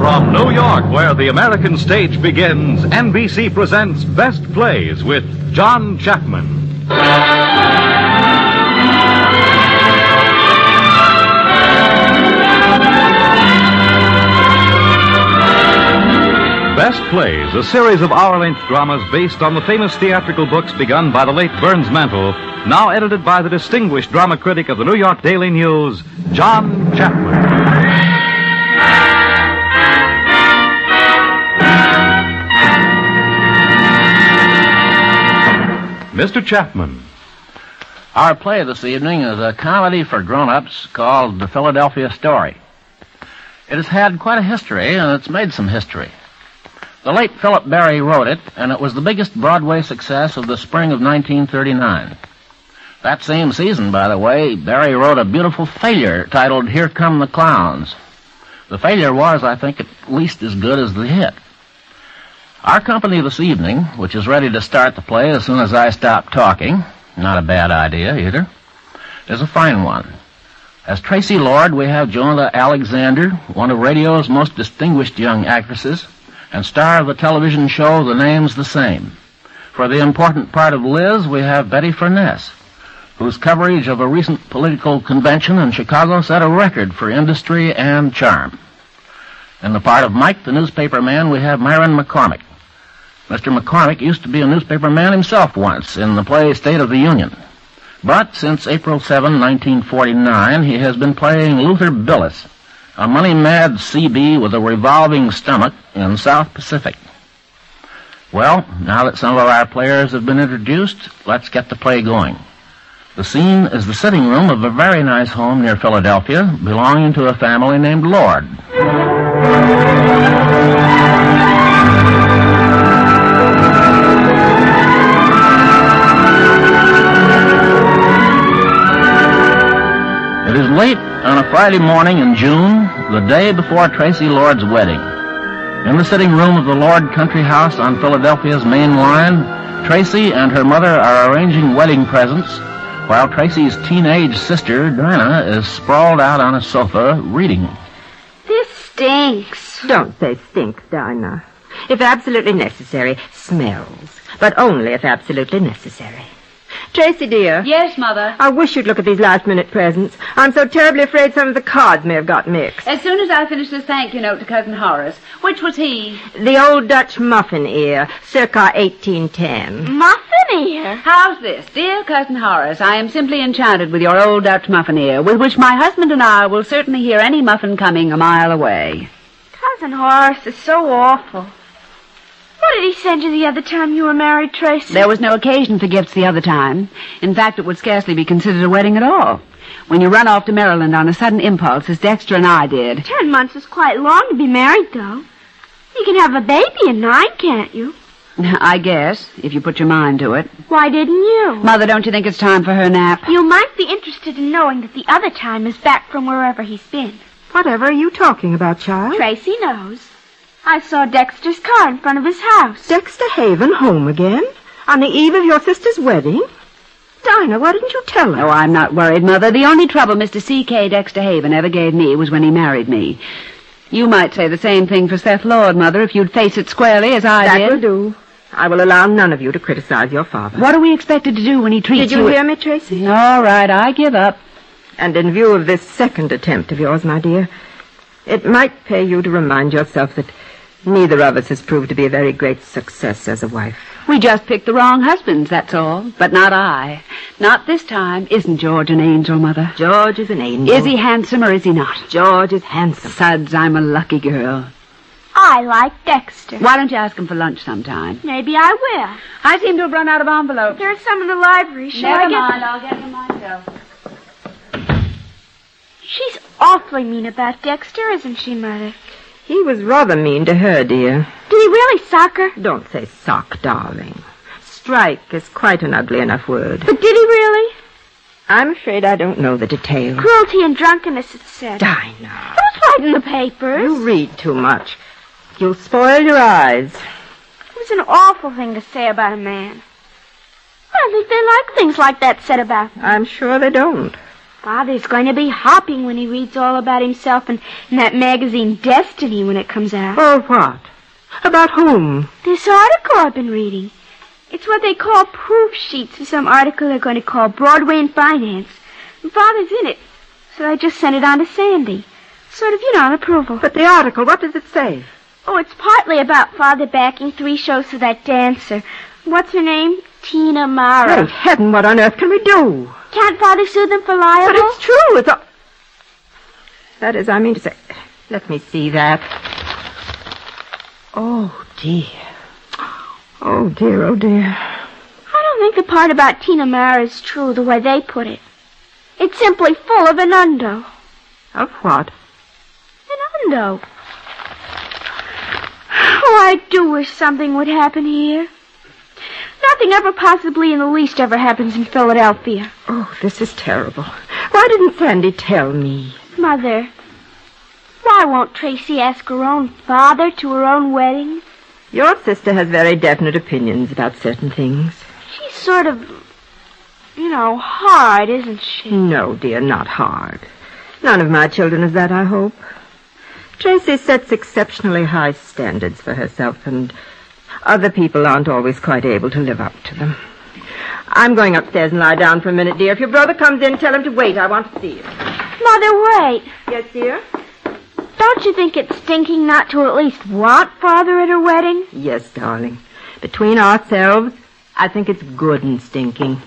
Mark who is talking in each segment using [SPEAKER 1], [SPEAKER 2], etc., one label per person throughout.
[SPEAKER 1] From New York, where the American stage begins, NBC presents Best Plays with John Chapman. Best Plays, a series of hour-length dramas based on the famous theatrical books begun by the late Burns Mantle, now edited by the distinguished drama critic of the New York Daily News, John Chapman. Mr. Chapman.
[SPEAKER 2] Our play this evening is a comedy for grown-ups called The Philadelphia Story. It has had quite a history, and it's made some history. The late Philip Barry wrote it, and it was the biggest Broadway success of the spring of 1939. That same season, by the way, Barry wrote a beautiful failure titled Here Come the Clowns. The failure was, I think, at least as good as the hit. Our company this evening, which is ready to start the play as soon as I stop talking, not a bad idea either, is a fine one. As Tracy Lord, we have Jonah Alexander, one of radio's most distinguished young actresses, and star of the television show The Name's the Same. For the important part of Liz, we have Betty Furness, whose coverage of a recent political convention in Chicago set a record for industry and charm. In the part of Mike, the newspaper man, we have Myron McCormick. Mr. McCormick used to be a newspaper man himself once in the play State of the Union. But since April 7, 1949, he has been playing Luther Billis, a money-mad CB with a revolving stomach in South Pacific. Well, now that some of our players have been introduced, let's get the play going. The scene is the sitting room of a very nice home near Philadelphia, belonging to a family named Lord. It is late on a Friday morning in June, the day before Tracy Lord's wedding. In the sitting room of the Lord Country House on Philadelphia's main line, Tracy and her mother are arranging wedding presents, while Tracy's teenage sister, Dinah, is sprawled out on a sofa reading.
[SPEAKER 3] This stinks.
[SPEAKER 4] Don't say stinks, Dinah. If absolutely necessary, smells. But only if absolutely necessary. Tracy, dear.
[SPEAKER 3] Yes, Mother.
[SPEAKER 4] I wish you'd look at these last-minute presents. I'm so terribly afraid some of the cards may have got mixed.
[SPEAKER 3] As soon as I finish this thank you note to Cousin Horace. Which was he?
[SPEAKER 4] The old Dutch muffin ear, circa 1810.
[SPEAKER 3] Muffin ear? How's this? Dear Cousin Horace, I am simply enchanted with your old Dutch muffin ear, with which my husband and I will certainly hear any muffin coming a mile away.
[SPEAKER 5] Cousin Horace is so awful. What did he send you the other time you were married, Tracy?
[SPEAKER 3] There was no occasion for gifts the other time. In fact, it would scarcely be considered a wedding at all. When you run off to Maryland on a sudden impulse, as Dexter and I did.
[SPEAKER 5] 10 months is quite long to be married, though. You can have a baby in 9, can't you?
[SPEAKER 3] I guess, if you put your mind to it.
[SPEAKER 5] Why didn't you?
[SPEAKER 3] Mother, don't you think it's time for her nap?
[SPEAKER 5] You might be interested in knowing that the other time is back from wherever he's been.
[SPEAKER 4] Whatever are you talking about, child?
[SPEAKER 5] Tracy knows. I saw Dexter's car in front of his house.
[SPEAKER 4] Dexter Haven home again? On the eve of your sister's wedding? Dinah, why didn't you tell her?
[SPEAKER 3] Oh, I'm not worried, Mother. The only trouble Mr. C.K. Dexter Haven ever gave me was when he married me. You might say the same thing for Seth Lord, Mother, if you'd face it squarely as I did.
[SPEAKER 4] That will do. I will allow none of you to criticize your father.
[SPEAKER 3] What are we expected to do when he treats you...
[SPEAKER 4] Did you hear me, Tracy?
[SPEAKER 3] All right, I give up.
[SPEAKER 4] And in view of this second attempt of yours, my dear, it might pay you to remind yourself that neither of us has proved to be a very great success as a wife.
[SPEAKER 3] We just picked the wrong husbands, that's all. But not I. Not this time. Isn't George an angel, Mother?
[SPEAKER 4] George is an angel.
[SPEAKER 3] Is he handsome or is he not?
[SPEAKER 4] George is handsome.
[SPEAKER 3] Suds, I'm a lucky girl.
[SPEAKER 5] I like Dexter.
[SPEAKER 3] Why don't you ask him for lunch sometime?
[SPEAKER 5] Maybe I will.
[SPEAKER 3] I seem to have run out of envelopes.
[SPEAKER 5] There's some in the library. Shall I
[SPEAKER 3] Never
[SPEAKER 5] get
[SPEAKER 3] mind, I'll get them myself.
[SPEAKER 5] She's awfully mean about Dexter, isn't she, Mother?
[SPEAKER 4] He was rather mean to her, dear.
[SPEAKER 5] Did he really sock her?
[SPEAKER 4] Don't say sock, darling. Strike is quite an ugly enough word.
[SPEAKER 5] But did he really?
[SPEAKER 4] I'm afraid I don't know the details.
[SPEAKER 5] Cruelty and drunkenness, it said.
[SPEAKER 4] Dinah.
[SPEAKER 5] It was right in the papers.
[SPEAKER 4] You read too much. You'll spoil your eyes.
[SPEAKER 5] It was an awful thing to say about a man. I don't think they like things like that said about them.
[SPEAKER 4] I'm sure they don't.
[SPEAKER 5] Father's going to be hopping when he reads all about himself in that magazine Destiny when it comes out.
[SPEAKER 4] Oh, what? About whom?
[SPEAKER 5] This article I've been reading. It's what they call proof sheets for some article they're going to call Broadway and Finance. And Father's in it, so I just sent it on to Sandy. Sort of, an approval.
[SPEAKER 4] But the article, what does it say?
[SPEAKER 5] Oh, it's partly about Father backing 3 shows for that dancer. What's her name? Tina Mara.
[SPEAKER 4] Great heaven, what on earth can we do?
[SPEAKER 5] Can't Father sue them for libel?
[SPEAKER 4] But it's true. It's all... That is, I mean to say... Let me see that. Oh, dear. Oh, dear, oh, dear.
[SPEAKER 5] I don't think the part about Tina Mara is true the way they put it. It's simply full of innuendo.
[SPEAKER 4] Of what?
[SPEAKER 5] Innuendo. Oh, I do wish something would happen here. Nothing ever possibly in the least ever happens in Philadelphia.
[SPEAKER 4] Oh, this is terrible. Why didn't Sandy tell me?
[SPEAKER 5] Mother, why won't Tracy ask her own father to her own wedding?
[SPEAKER 4] Your sister has very definite opinions about certain things.
[SPEAKER 5] She's sort of, hard, isn't she?
[SPEAKER 4] No, dear, not hard. None of my children is that, I hope. Tracy sets exceptionally high standards for herself, and other people aren't always quite able to live up to them. I'm going upstairs and lie down for a minute, dear. If your brother comes in, tell him to wait. I want to see you.
[SPEAKER 5] Mother, wait.
[SPEAKER 4] Yes, dear?
[SPEAKER 5] Don't you think it's stinking not to at least want Father at her wedding?
[SPEAKER 4] Yes, darling. Between ourselves, I think it's good and stinking.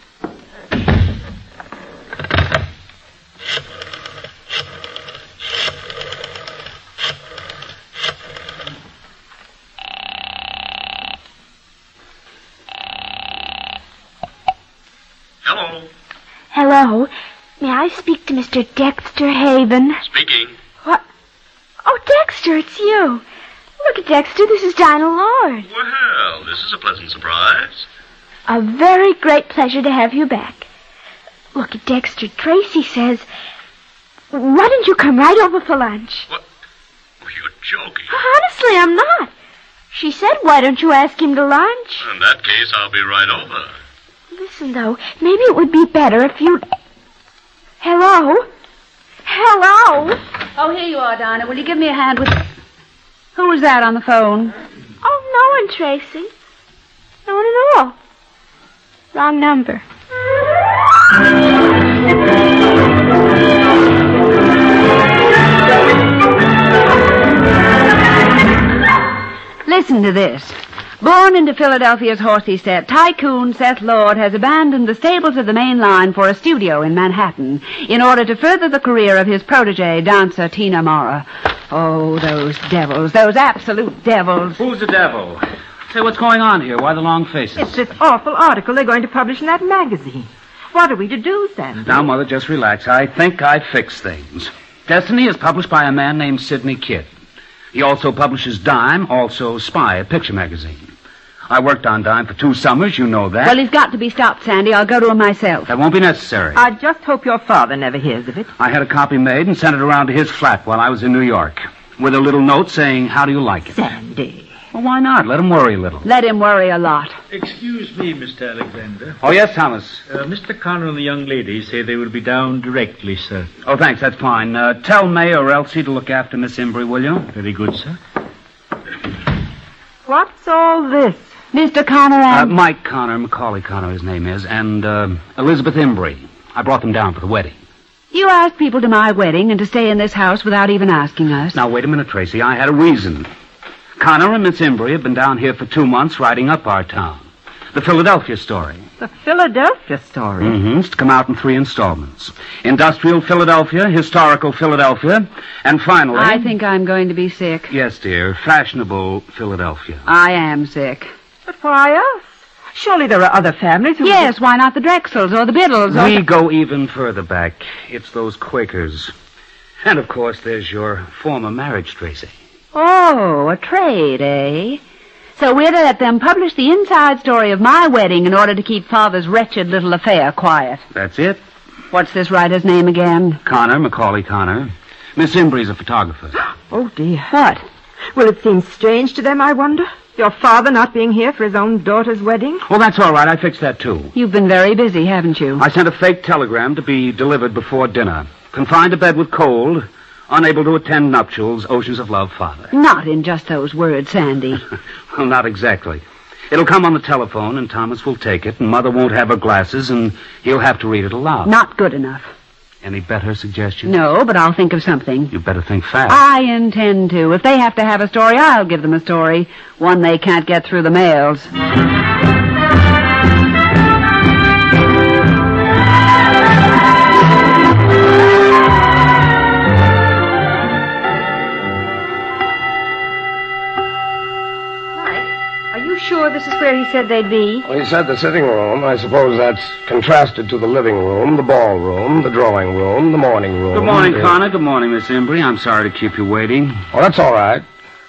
[SPEAKER 5] Hello. May I speak to Mr. Dexter Haven?
[SPEAKER 6] Speaking.
[SPEAKER 5] What? Oh, Dexter, it's you. Look at Dexter, this is Dinah Lord.
[SPEAKER 6] Well, this is a pleasant surprise.
[SPEAKER 5] A very great pleasure to have you back. Look at Dexter, Tracy says, why don't you come right over for lunch?
[SPEAKER 6] What? Oh, you're joking.
[SPEAKER 5] Honestly, I'm not. She said, why don't you ask him to lunch?
[SPEAKER 6] In that case, I'll be right over.
[SPEAKER 5] Listen, though, maybe it would be better if you'd... Hello? Hello?
[SPEAKER 3] Oh, here you are, Dinah. Will you give me a hand with... Who was that on the phone?
[SPEAKER 5] Oh, no one, Tracy. No one at all. Wrong number.
[SPEAKER 3] Listen to this. Born into Philadelphia's horsey set, tycoon Seth Lord has abandoned the stables of the main line for a studio in Manhattan in order to further the career of his protege, dancer Tina Mara. Oh, those devils, those absolute devils.
[SPEAKER 2] Who's the devil? Say, what's going on here? Why the long faces?
[SPEAKER 4] It's this awful article they're going to publish in that magazine. What are we to do, Sandy?
[SPEAKER 2] Now, Mother, just relax. I think I fixed things. Destiny is published by a man named Sidney Kidd. He also publishes Dime, also Spy, a picture magazine. I worked on Dime for 2 summers, you know that.
[SPEAKER 3] Well, he's got to be stopped, Sandy. I'll go to him myself.
[SPEAKER 2] That won't be necessary.
[SPEAKER 4] I just hope your father never hears of it.
[SPEAKER 2] I had a copy made and sent it around to his flat while I was in New York, with a little note saying, how do you like it?
[SPEAKER 4] Sandy.
[SPEAKER 2] Well, why not? Let him worry a little.
[SPEAKER 3] Let him worry a lot.
[SPEAKER 7] Excuse me, Mr. Alexander.
[SPEAKER 2] Oh, yes, Thomas.
[SPEAKER 7] Mr. Connor and the young lady say they will be down directly, sir.
[SPEAKER 2] Oh, thanks, that's fine. Tell May or Elsie to look after Miss Imbrie, will you?
[SPEAKER 7] Very good, sir.
[SPEAKER 4] What's all this?
[SPEAKER 3] Mr. Connor and...
[SPEAKER 2] Mike Connor, Macaulay Connor, his name is, and Elizabeth Imbrie. I brought them down for the wedding.
[SPEAKER 3] You asked people to my wedding and to stay in this house without even asking us.
[SPEAKER 2] Now, wait a minute, Tracy. I had a reason. Connor and Miss Imbrie have been down here for 2 months writing up our town. The Philadelphia story.
[SPEAKER 4] The Philadelphia story?
[SPEAKER 2] Mm-hmm. It's to come out in 3 installments. Industrial Philadelphia, Historical Philadelphia, and finally...
[SPEAKER 3] I think I'm going to be sick.
[SPEAKER 2] Yes, dear. Fashionable Philadelphia.
[SPEAKER 3] I am sick.
[SPEAKER 4] But why us? Surely there are other families who...
[SPEAKER 3] Yes, why not the Drexels or the Biddles or...
[SPEAKER 2] We go even further back. It's those Quakers. And, of course, there's your former marriage, Tracy.
[SPEAKER 3] Oh, a trade, eh? So we're to let them publish the inside story of my wedding in order to keep Father's wretched little affair quiet.
[SPEAKER 2] That's it.
[SPEAKER 3] What's this writer's name again?
[SPEAKER 2] Connor, Macaulay Connor. Miss Imbrie's a photographer.
[SPEAKER 4] Oh, dear.
[SPEAKER 3] What?
[SPEAKER 4] Will it seem strange to them, I wonder? Your father not being here for his own daughter's wedding?
[SPEAKER 8] Well, that's all right. I fixed that, too.
[SPEAKER 3] You've been very busy, haven't you?
[SPEAKER 8] I sent a fake telegram to be delivered before dinner. Confined to bed with cold, unable to attend nuptials, Oceans of Love, Father.
[SPEAKER 3] Not in just those words, Sandy.
[SPEAKER 8] Well, not exactly. It'll come on the telephone, and Thomas will take it, and Mother won't have her glasses, and he'll have to read it aloud.
[SPEAKER 3] Not good enough.
[SPEAKER 8] Any better suggestions?
[SPEAKER 3] No, but I'll think of something.
[SPEAKER 8] You better think fast.
[SPEAKER 3] I intend to. If they have to have a story, I'll give them a story. One they can't get through the mails.
[SPEAKER 4] Sure this is where he said they'd be?
[SPEAKER 9] Well, he said the sitting room. I suppose that's contrasted to the living room, the ballroom, the drawing room, the morning room.
[SPEAKER 8] Good morning, Connor. Good morning, Miss Embry. I'm sorry to keep you waiting.
[SPEAKER 9] Oh, that's all right.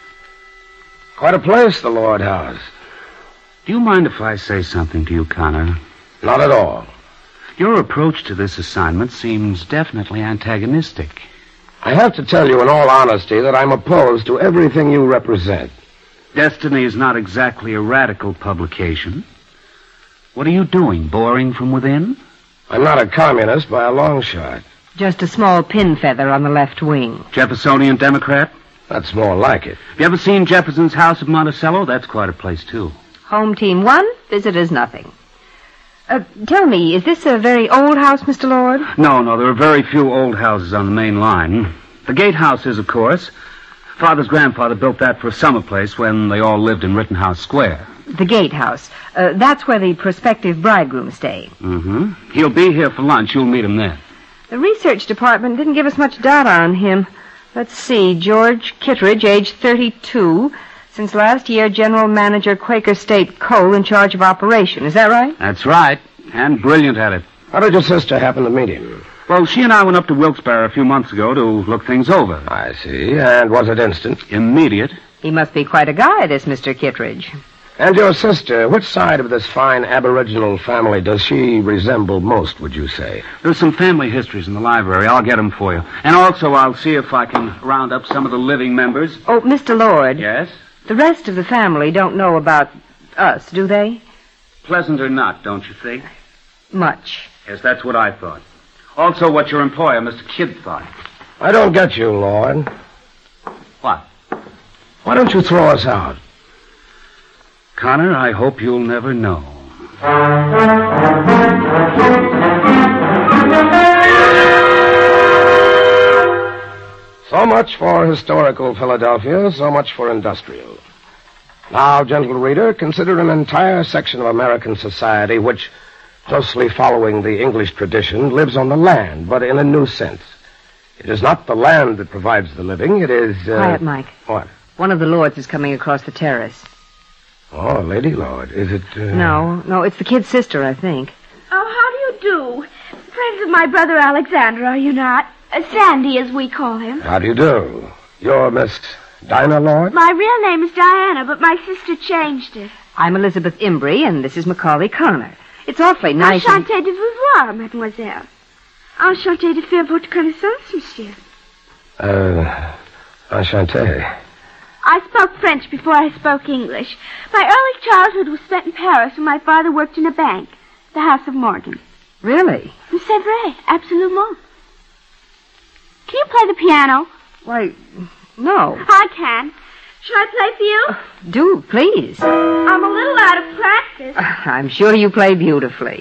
[SPEAKER 9] Quite a place, the Lord House.
[SPEAKER 8] Do you mind if I say something to you, Connor?
[SPEAKER 9] Not at all.
[SPEAKER 8] Your approach to this assignment seems definitely antagonistic.
[SPEAKER 9] I have to tell you in all honesty that I'm opposed to everything you represent.
[SPEAKER 8] Destiny is not exactly a radical publication. What are you doing, boring from within?
[SPEAKER 9] I'm not a communist by a long shot.
[SPEAKER 4] Just a small pin feather on the left wing.
[SPEAKER 8] Jeffersonian Democrat?
[SPEAKER 9] That's more like it.
[SPEAKER 8] Have you ever seen Jefferson's house at Monticello? That's quite a place, too.
[SPEAKER 4] Home team 1, visitors nothing. Tell me, is this a very old house, Mr. Lord?
[SPEAKER 8] No, there are very few old houses on the main line. The gatehouse is, of course. Father's grandfather built that for a summer place when they all lived in Rittenhouse Square.
[SPEAKER 4] The gatehouse. That's where the prospective bridegrooms stay.
[SPEAKER 8] Mm-hmm. He'll be here for lunch. You'll meet him there.
[SPEAKER 4] The research department didn't give us much data on him. Let's see. George Kittredge, age 32. Since last year, general manager, Quaker State Coal, in charge of operation. Is that right?
[SPEAKER 8] That's right. And brilliant at it.
[SPEAKER 9] How did your sister happen to meet him?
[SPEAKER 8] Well, she and I went up to Wilkes-Barre a few months ago to look things over.
[SPEAKER 9] I see. And was it instant?
[SPEAKER 8] Immediate.
[SPEAKER 4] He must be quite a guy, this Mr. Kittredge.
[SPEAKER 9] And your sister, which side of this fine aboriginal family does she resemble most, would you say?
[SPEAKER 8] There's some family histories in the library. I'll get them for you. And also, I'll see if I can round up some of the living members.
[SPEAKER 4] Oh, Mr. Lord.
[SPEAKER 8] Yes?
[SPEAKER 4] The rest of the family don't know about us, do they?
[SPEAKER 8] Pleasant or not, don't you think?
[SPEAKER 4] Much.
[SPEAKER 8] Yes, that's what I thought. Also what your employer, Mr. Kidd, thought.
[SPEAKER 9] I don't get you, Lord.
[SPEAKER 8] What?
[SPEAKER 9] Why don't you throw us out?
[SPEAKER 8] Connor, I hope you'll never know.
[SPEAKER 9] So much for historical Philadelphia, so much for industrial. Now, gentle reader, consider an entire section of American society which, closely following the English tradition, lives on the land, but in a new sense. It is not the land that provides the living, it is...
[SPEAKER 4] Quiet, Mike.
[SPEAKER 9] What?
[SPEAKER 4] One of the lords is coming across the terrace.
[SPEAKER 9] Oh, a lady lord. Is it...
[SPEAKER 4] No, it's the kid's sister, I think.
[SPEAKER 5] Oh, how do you do? Friends of my brother Alexander, are you not? Sandy, as we call him.
[SPEAKER 9] How do you do? You're Miss Dinah Lord?
[SPEAKER 5] My real name is Diana, but my sister changed it.
[SPEAKER 4] I'm Elizabeth Embry, and this is Macaulay Connor. It's awfully nice.
[SPEAKER 5] Enchanté de vous voir, mademoiselle. Enchanté de faire votre connaissance, monsieur.
[SPEAKER 9] Enchanté.
[SPEAKER 5] I spoke French before I spoke English. My early childhood was spent in Paris when my father worked in a bank, the House of Morgan.
[SPEAKER 4] Really?
[SPEAKER 5] C'est vrai, absolument. Can you play the piano?
[SPEAKER 4] Why, no.
[SPEAKER 5] I can. Shall I play for you?
[SPEAKER 4] Do, please.
[SPEAKER 5] I'm a little out of practice.
[SPEAKER 4] I'm sure you play beautifully.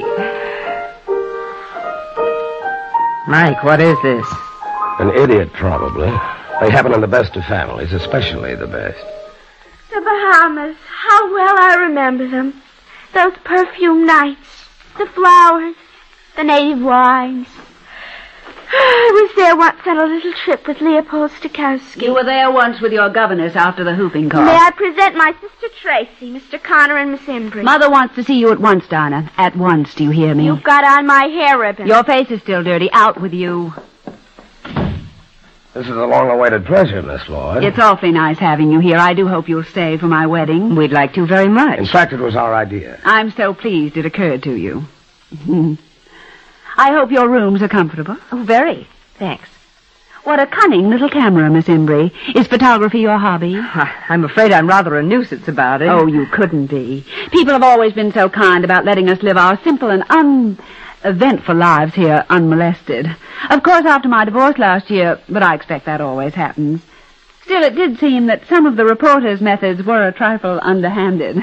[SPEAKER 4] Mike, what is this?
[SPEAKER 9] An idiot, probably. They happen in the best of families, especially the best.
[SPEAKER 5] The Bahamas. How well I remember them. Those perfume nights. The flowers. The native wines. I was there once on a little trip with Leopold Stokowski.
[SPEAKER 3] You were there once with your governess after the whooping cough.
[SPEAKER 5] May I present my sister Tracy, Mr. Connor, and Miss Embry?
[SPEAKER 3] Mother wants to see you at once, Dinah. At once, do you hear me?
[SPEAKER 5] You've got on my hair ribbon.
[SPEAKER 3] Your face is still dirty. Out with you.
[SPEAKER 9] This is a long-awaited pleasure, Miss Lord.
[SPEAKER 3] It's awfully nice having you here. I do hope you'll stay for my wedding.
[SPEAKER 4] We'd like to very much.
[SPEAKER 9] In fact, it was our idea.
[SPEAKER 3] I'm so pleased it occurred to you. I hope your rooms are comfortable.
[SPEAKER 4] Oh, very. Thanks.
[SPEAKER 3] What a cunning little camera, Miss Embry. Is photography your hobby?
[SPEAKER 4] I'm afraid I'm rather a nuisance about it.
[SPEAKER 3] Oh, you couldn't be. People have always been so kind about letting us live our simple and uneventful lives here unmolested. Of course, after my divorce last year, but I expect that always happens. Still, it did seem that some of the reporters' methods were a trifle underhanded.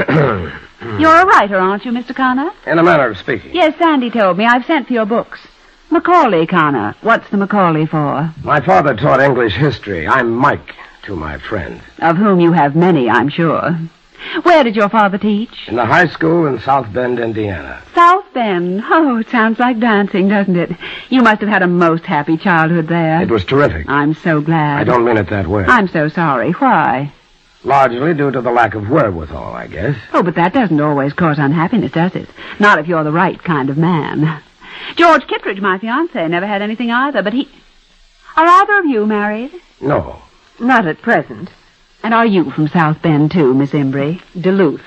[SPEAKER 3] You're a writer, aren't you, Mr. Connor?
[SPEAKER 9] In a manner of speaking.
[SPEAKER 3] Yes, Sandy told me. I've sent for your books. Macaulay, Connor. What's the Macaulay for?
[SPEAKER 9] My father taught English history. I'm Mike to my friend.
[SPEAKER 3] Of whom you have many, I'm sure. Where did your father teach?
[SPEAKER 9] In the high school in South Bend, Indiana.
[SPEAKER 3] South Bend? Oh, it sounds like dancing, doesn't it? You must have had a most happy childhood there.
[SPEAKER 9] It was terrific.
[SPEAKER 3] I'm so glad.
[SPEAKER 9] I don't mean it that way.
[SPEAKER 3] I'm so sorry. Why?
[SPEAKER 9] Largely due to the lack of wherewithal, I guess.
[SPEAKER 3] Oh, but that doesn't always cause unhappiness, does it? Not if you're the right kind of man. George Kittredge, my fiancé, never had anything either, but he... Are either of you married?
[SPEAKER 9] No.
[SPEAKER 4] Not at present.
[SPEAKER 3] And are you from South Bend, too, Miss Embry?
[SPEAKER 4] Duluth.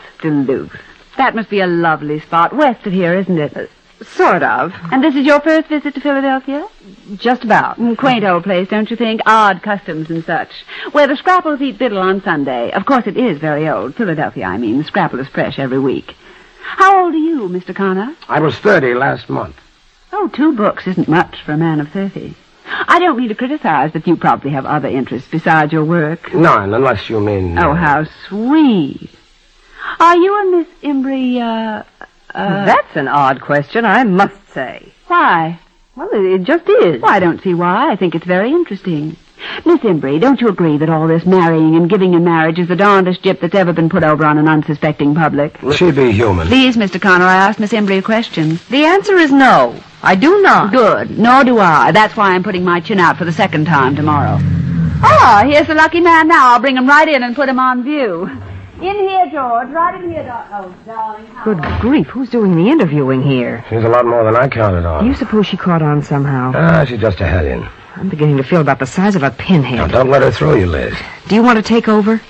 [SPEAKER 3] That must be a lovely spot. West of here, isn't it?
[SPEAKER 4] Sort of.
[SPEAKER 3] And this is your first visit to Philadelphia?
[SPEAKER 4] Just about.
[SPEAKER 3] Quaint old place, don't you think? Odd customs and such. Where the Scrapples eat Biddle on Sunday. Of course, it is very old. Philadelphia, I mean. The Scrapple is fresh every week. How old are you, Mr. Connor?
[SPEAKER 9] I was 30 last month.
[SPEAKER 3] Oh, 2 books isn't much for a man of 30. I don't mean to criticize, but you probably have other interests besides your work.
[SPEAKER 9] None, unless you mean...
[SPEAKER 3] Oh, how sweet. Are you and Miss Embry,
[SPEAKER 4] That's an odd question, I must say.
[SPEAKER 3] Why?
[SPEAKER 4] Well, it just is.
[SPEAKER 3] Well, I don't see why. I think it's very interesting. Miss Embry, don't you agree that all this marrying and giving in marriage is the darndest gyp that's ever been put over on an unsuspecting public?
[SPEAKER 9] She be human.
[SPEAKER 3] Please, Mr. Connor, I asked Miss Embry a question.
[SPEAKER 4] The answer is no. I do not.
[SPEAKER 3] Good. Nor do I. That's why I'm putting my chin out for the second time tomorrow. Ah, here's the lucky man now. I'll bring him right in and put him on view. In here, George. Right in here, Oh, darling.
[SPEAKER 4] Good grief, who's doing the interviewing here?
[SPEAKER 9] She's a lot more than I counted on.
[SPEAKER 4] You suppose she caught on somehow?
[SPEAKER 9] She's just a head in.
[SPEAKER 4] I'm beginning to feel about the size of a pinhead.
[SPEAKER 9] Now, don't let her throw you, Liz.
[SPEAKER 4] Do you want to take over?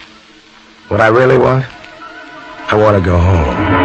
[SPEAKER 9] What I really want? I want to go home.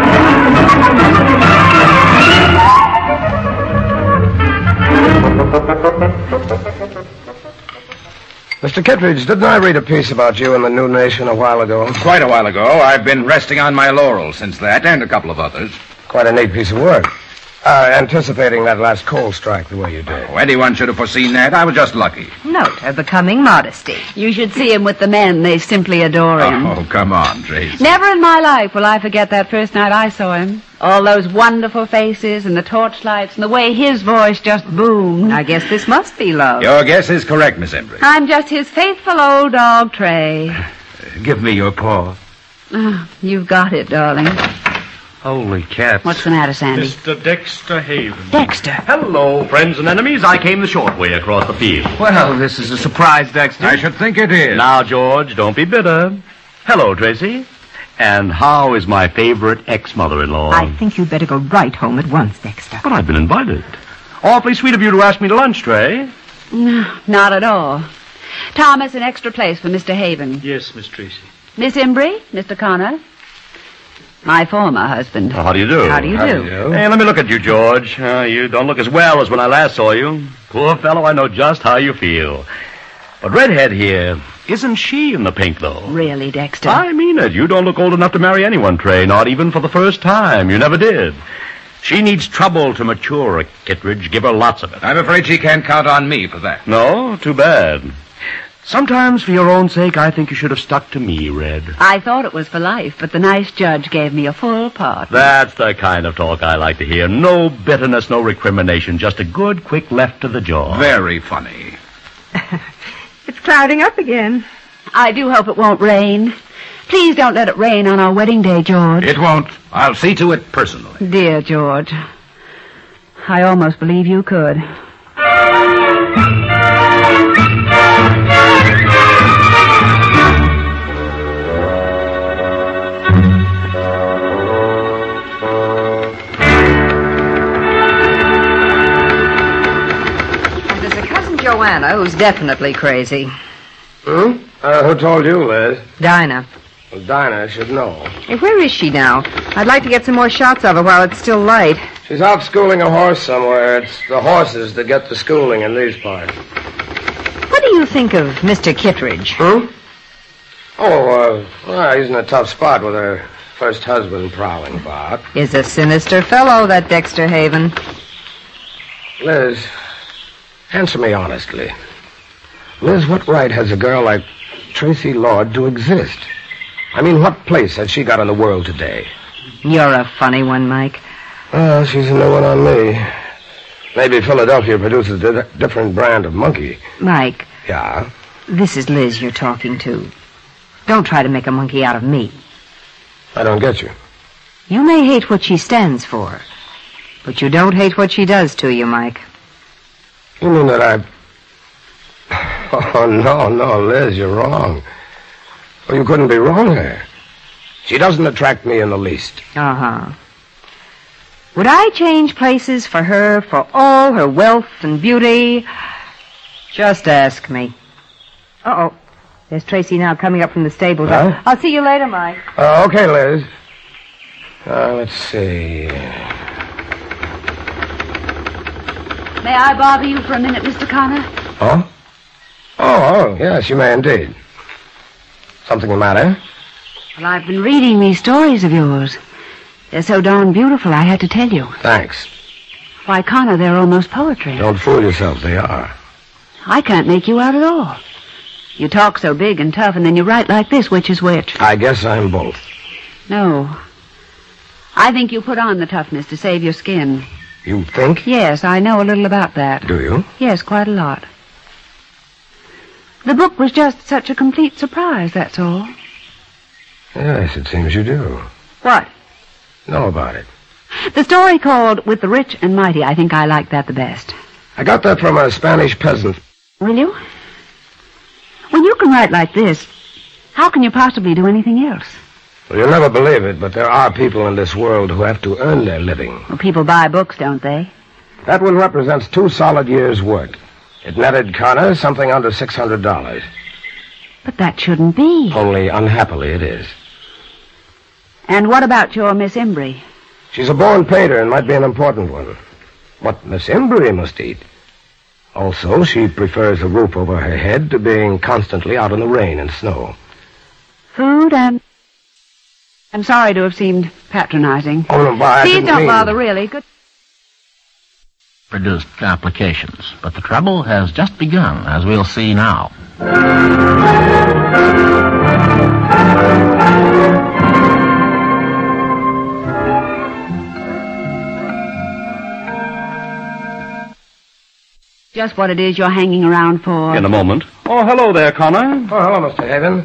[SPEAKER 9] Mr. Kittredge, didn't I read a piece about you in the New Nation a while ago?
[SPEAKER 10] Quite a while ago. I've been resting on my laurels since that, and a couple of others.
[SPEAKER 9] Quite a neat piece of work. Anticipating that last coal strike the way you did.
[SPEAKER 10] Oh, anyone should have foreseen that. I was just lucky.
[SPEAKER 4] Note her becoming modesty.
[SPEAKER 3] You should see him with the men. They simply adore him.
[SPEAKER 10] Oh, come on, Trace.
[SPEAKER 3] Never in my life will I forget that first night I saw him. All those wonderful faces and the torchlights and the way his voice just boomed.
[SPEAKER 4] I guess this must be love.
[SPEAKER 10] Your guess is correct, Miss Embry.
[SPEAKER 3] I'm just his faithful old dog, Trey.
[SPEAKER 8] Give me your paw.
[SPEAKER 3] Oh, you've got it, darling.
[SPEAKER 8] Holy cats.
[SPEAKER 3] What's the matter, Sandy?
[SPEAKER 7] Mr. Dexter Haven.
[SPEAKER 3] Dexter.
[SPEAKER 11] Hello, friends and enemies. I came the short way across the field.
[SPEAKER 8] Well, this is a surprise, Dexter.
[SPEAKER 10] I should think it is.
[SPEAKER 11] Now, George, don't be bitter. Hello, Tracy. And how is my favorite ex-mother-in-law?
[SPEAKER 4] I think you'd better go right home at once, Dexter.
[SPEAKER 11] But I've been invited. Awfully sweet of you to ask me to lunch, Trey.
[SPEAKER 3] No, not at all. Thomas, an extra place for Mr. Haven.
[SPEAKER 7] Yes, Miss Tracy.
[SPEAKER 3] Miss Embry, Mr. Connor. My former husband.
[SPEAKER 11] How do you do?
[SPEAKER 3] How do you do?
[SPEAKER 11] Hey, let me look at you, George. You don't look as well as when I last saw you. Poor fellow, I know just how you feel. But Redhead here, isn't she in the pink, though?
[SPEAKER 3] Really, Dexter?
[SPEAKER 11] I mean it. You don't look old enough to marry anyone, Trey, not even for the first time. You never did. She needs trouble to mature, Kittredge. Give her lots of it.
[SPEAKER 10] I'm afraid she can't count on me for that.
[SPEAKER 11] No? Too bad. Sometimes, for your own sake, I think you should have stuck to me, Red.
[SPEAKER 3] I thought it was for life, but the nice judge gave me a full pardon.
[SPEAKER 11] That's the kind of talk I like to hear. No bitterness, no recrimination, just a good, quick left to the jaw.
[SPEAKER 10] Very funny.
[SPEAKER 4] It's clouding up again.
[SPEAKER 3] I do hope it won't rain. Please don't let it rain on our wedding day, George.
[SPEAKER 10] It won't. I'll see to it personally.
[SPEAKER 3] Dear George, I almost believe you could.
[SPEAKER 4] Joanna, who's definitely crazy.
[SPEAKER 9] Who told you, Liz?
[SPEAKER 4] Dinah.
[SPEAKER 9] Well, Dinah should know.
[SPEAKER 4] Hey, where is she now? I'd like to get some more shots of her while it's still light.
[SPEAKER 9] She's out schooling a horse somewhere. It's the horses that get the schooling in these parts.
[SPEAKER 4] think of Mr. Kittredge?
[SPEAKER 9] Hmm? Oh, well, he's in a tough spot with her first husband prowling about.
[SPEAKER 4] He's a sinister fellow, that Dexter Haven.
[SPEAKER 9] Liz, answer me honestly. Liz, what right has a girl like Tracy Lord to exist? I mean, what place has she got in the world today?
[SPEAKER 4] You're a funny one, Mike.
[SPEAKER 9] Well, she's a new one on me. Maybe Philadelphia produces a different brand of monkey.
[SPEAKER 4] Mike.
[SPEAKER 9] Yeah?
[SPEAKER 4] This is Liz you're talking to. Don't try to make a monkey out of me.
[SPEAKER 9] I don't get you.
[SPEAKER 4] You may hate what she stands for, but you don't hate what she does to you, Mike.
[SPEAKER 9] You mean that I... Oh, no, Liz, you're wrong. Well, you couldn't be wronger. She doesn't attract me in the least.
[SPEAKER 4] Uh-huh. Would I change places for her for all her wealth and beauty? Just ask me. Uh-oh. There's Tracy now coming up from the stables.
[SPEAKER 9] Huh?
[SPEAKER 4] I'll see you later, Mike.
[SPEAKER 9] Okay, Liz. Let's see.
[SPEAKER 3] May I bother you for a minute, Mr. Connor?
[SPEAKER 9] Oh? Oh, yes, you may indeed. Something the matter?
[SPEAKER 3] Well, I've been reading these stories of yours. They're so darn beautiful, I had to tell you.
[SPEAKER 9] Thanks.
[SPEAKER 3] Why, Connor, they're almost poetry.
[SPEAKER 9] Don't fool yourself, they are.
[SPEAKER 3] I can't make you out at all. You talk so big and tough, and then you write like this, which is which?
[SPEAKER 9] I guess I'm both.
[SPEAKER 3] No. I think you put on the toughness to save your skin.
[SPEAKER 9] You think?
[SPEAKER 3] Yes, I know a little about that.
[SPEAKER 9] Do you?
[SPEAKER 3] Yes, quite a lot. The book was just such a complete surprise, that's all.
[SPEAKER 9] Yes, it seems you do.
[SPEAKER 3] What?
[SPEAKER 9] Know about it.
[SPEAKER 3] The story called With the Rich and Mighty, I think I like that the best.
[SPEAKER 9] I got that from a Spanish peasant.
[SPEAKER 3] Will you? When you can write like this, how can you possibly do anything else?
[SPEAKER 9] Well, you'll never believe it, but there are people in this world who have to earn their living.
[SPEAKER 3] Well, people buy books, don't they?
[SPEAKER 9] That one represents 2 solid years' work. It netted Connor something under $600.
[SPEAKER 3] But that shouldn't be.
[SPEAKER 9] Only unhappily it is.
[SPEAKER 3] And what about your Miss Embry?
[SPEAKER 9] She's a born painter and might be an important one. What Miss Embry must eat. Also, she prefers a roof over her head to being constantly out in the rain and snow.
[SPEAKER 3] Food and... I'm sorry to have seemed patronizing.
[SPEAKER 9] Oh, no, I
[SPEAKER 3] Please
[SPEAKER 9] didn't
[SPEAKER 3] don't
[SPEAKER 9] mean...
[SPEAKER 3] bother, really. Good.
[SPEAKER 2] Produced complications, but the trouble has just begun, as we'll see now.
[SPEAKER 3] Just what it is you're hanging around for.
[SPEAKER 8] In a moment. Oh, hello there, Connor.
[SPEAKER 9] Oh, hello, Mr. Haven.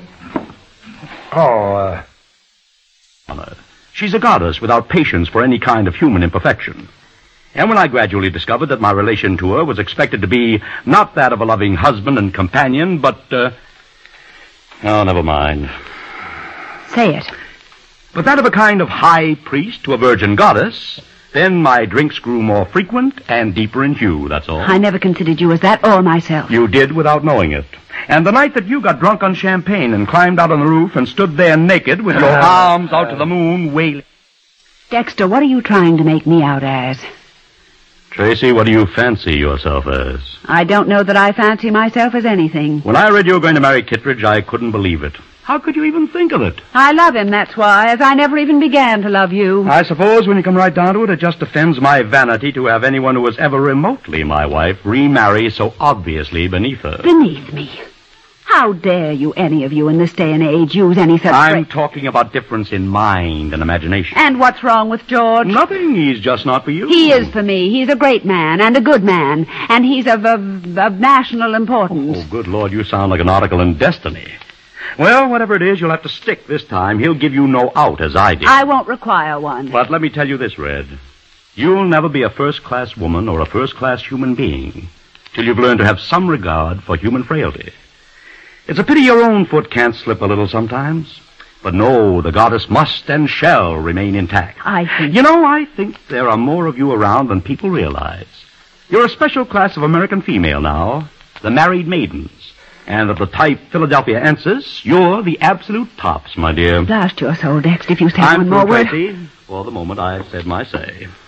[SPEAKER 8] Connor. She's a goddess without patience for any kind of human imperfection. And when I gradually discovered that my relation to her was expected to be not that of a loving husband and companion, but, oh, never mind.
[SPEAKER 3] Say it.
[SPEAKER 8] But that of a kind of high priest to a virgin goddess, then my drinks grew more frequent and deeper in hue, that's all.
[SPEAKER 3] I never considered you as that or myself.
[SPEAKER 8] You did without knowing it. And the night that you got drunk on champagne and climbed out on the roof and stood there naked with your arms out to the moon wailing...
[SPEAKER 3] Dexter, what are you trying to make me out as?
[SPEAKER 8] Tracy, what do you fancy yourself as?
[SPEAKER 3] I don't know that I fancy myself as anything.
[SPEAKER 8] When I read you were going to marry Kittredge, I couldn't believe it. How could you even think of it?
[SPEAKER 3] I love him, that's why, as I never even began to love you.
[SPEAKER 8] I suppose when you come right down to it, it just offends my vanity to have anyone who was ever remotely my wife remarry so obviously beneath her.
[SPEAKER 3] Beneath me? How dare you, any of you in this day and age, use any such...
[SPEAKER 8] I'm talking about difference in mind and imagination.
[SPEAKER 3] And what's wrong with George?
[SPEAKER 8] Nothing. He's just not for you.
[SPEAKER 3] He is for me. He's a great man and a good man. And he's of national importance.
[SPEAKER 8] Oh, good Lord, you sound like an article in Destiny. Well, whatever it is, you'll have to stick this time. He'll give you no out, as I did.
[SPEAKER 3] I won't require one.
[SPEAKER 8] But let me tell you this, Red. You'll never be a first-class woman or a first-class human being till you've learned to have some regard for human frailty. It's a pity your own foot can't slip a little sometimes. But no, the goddess must and shall remain intact. I think there are more of you around than people realize. You're a special class of American female now, the married maidens. And of the type Philadelphia ensis, you're the absolute tops, my dear.
[SPEAKER 3] Blast your soul, Dex, if you say one more word.
[SPEAKER 8] For the moment, I've said my say.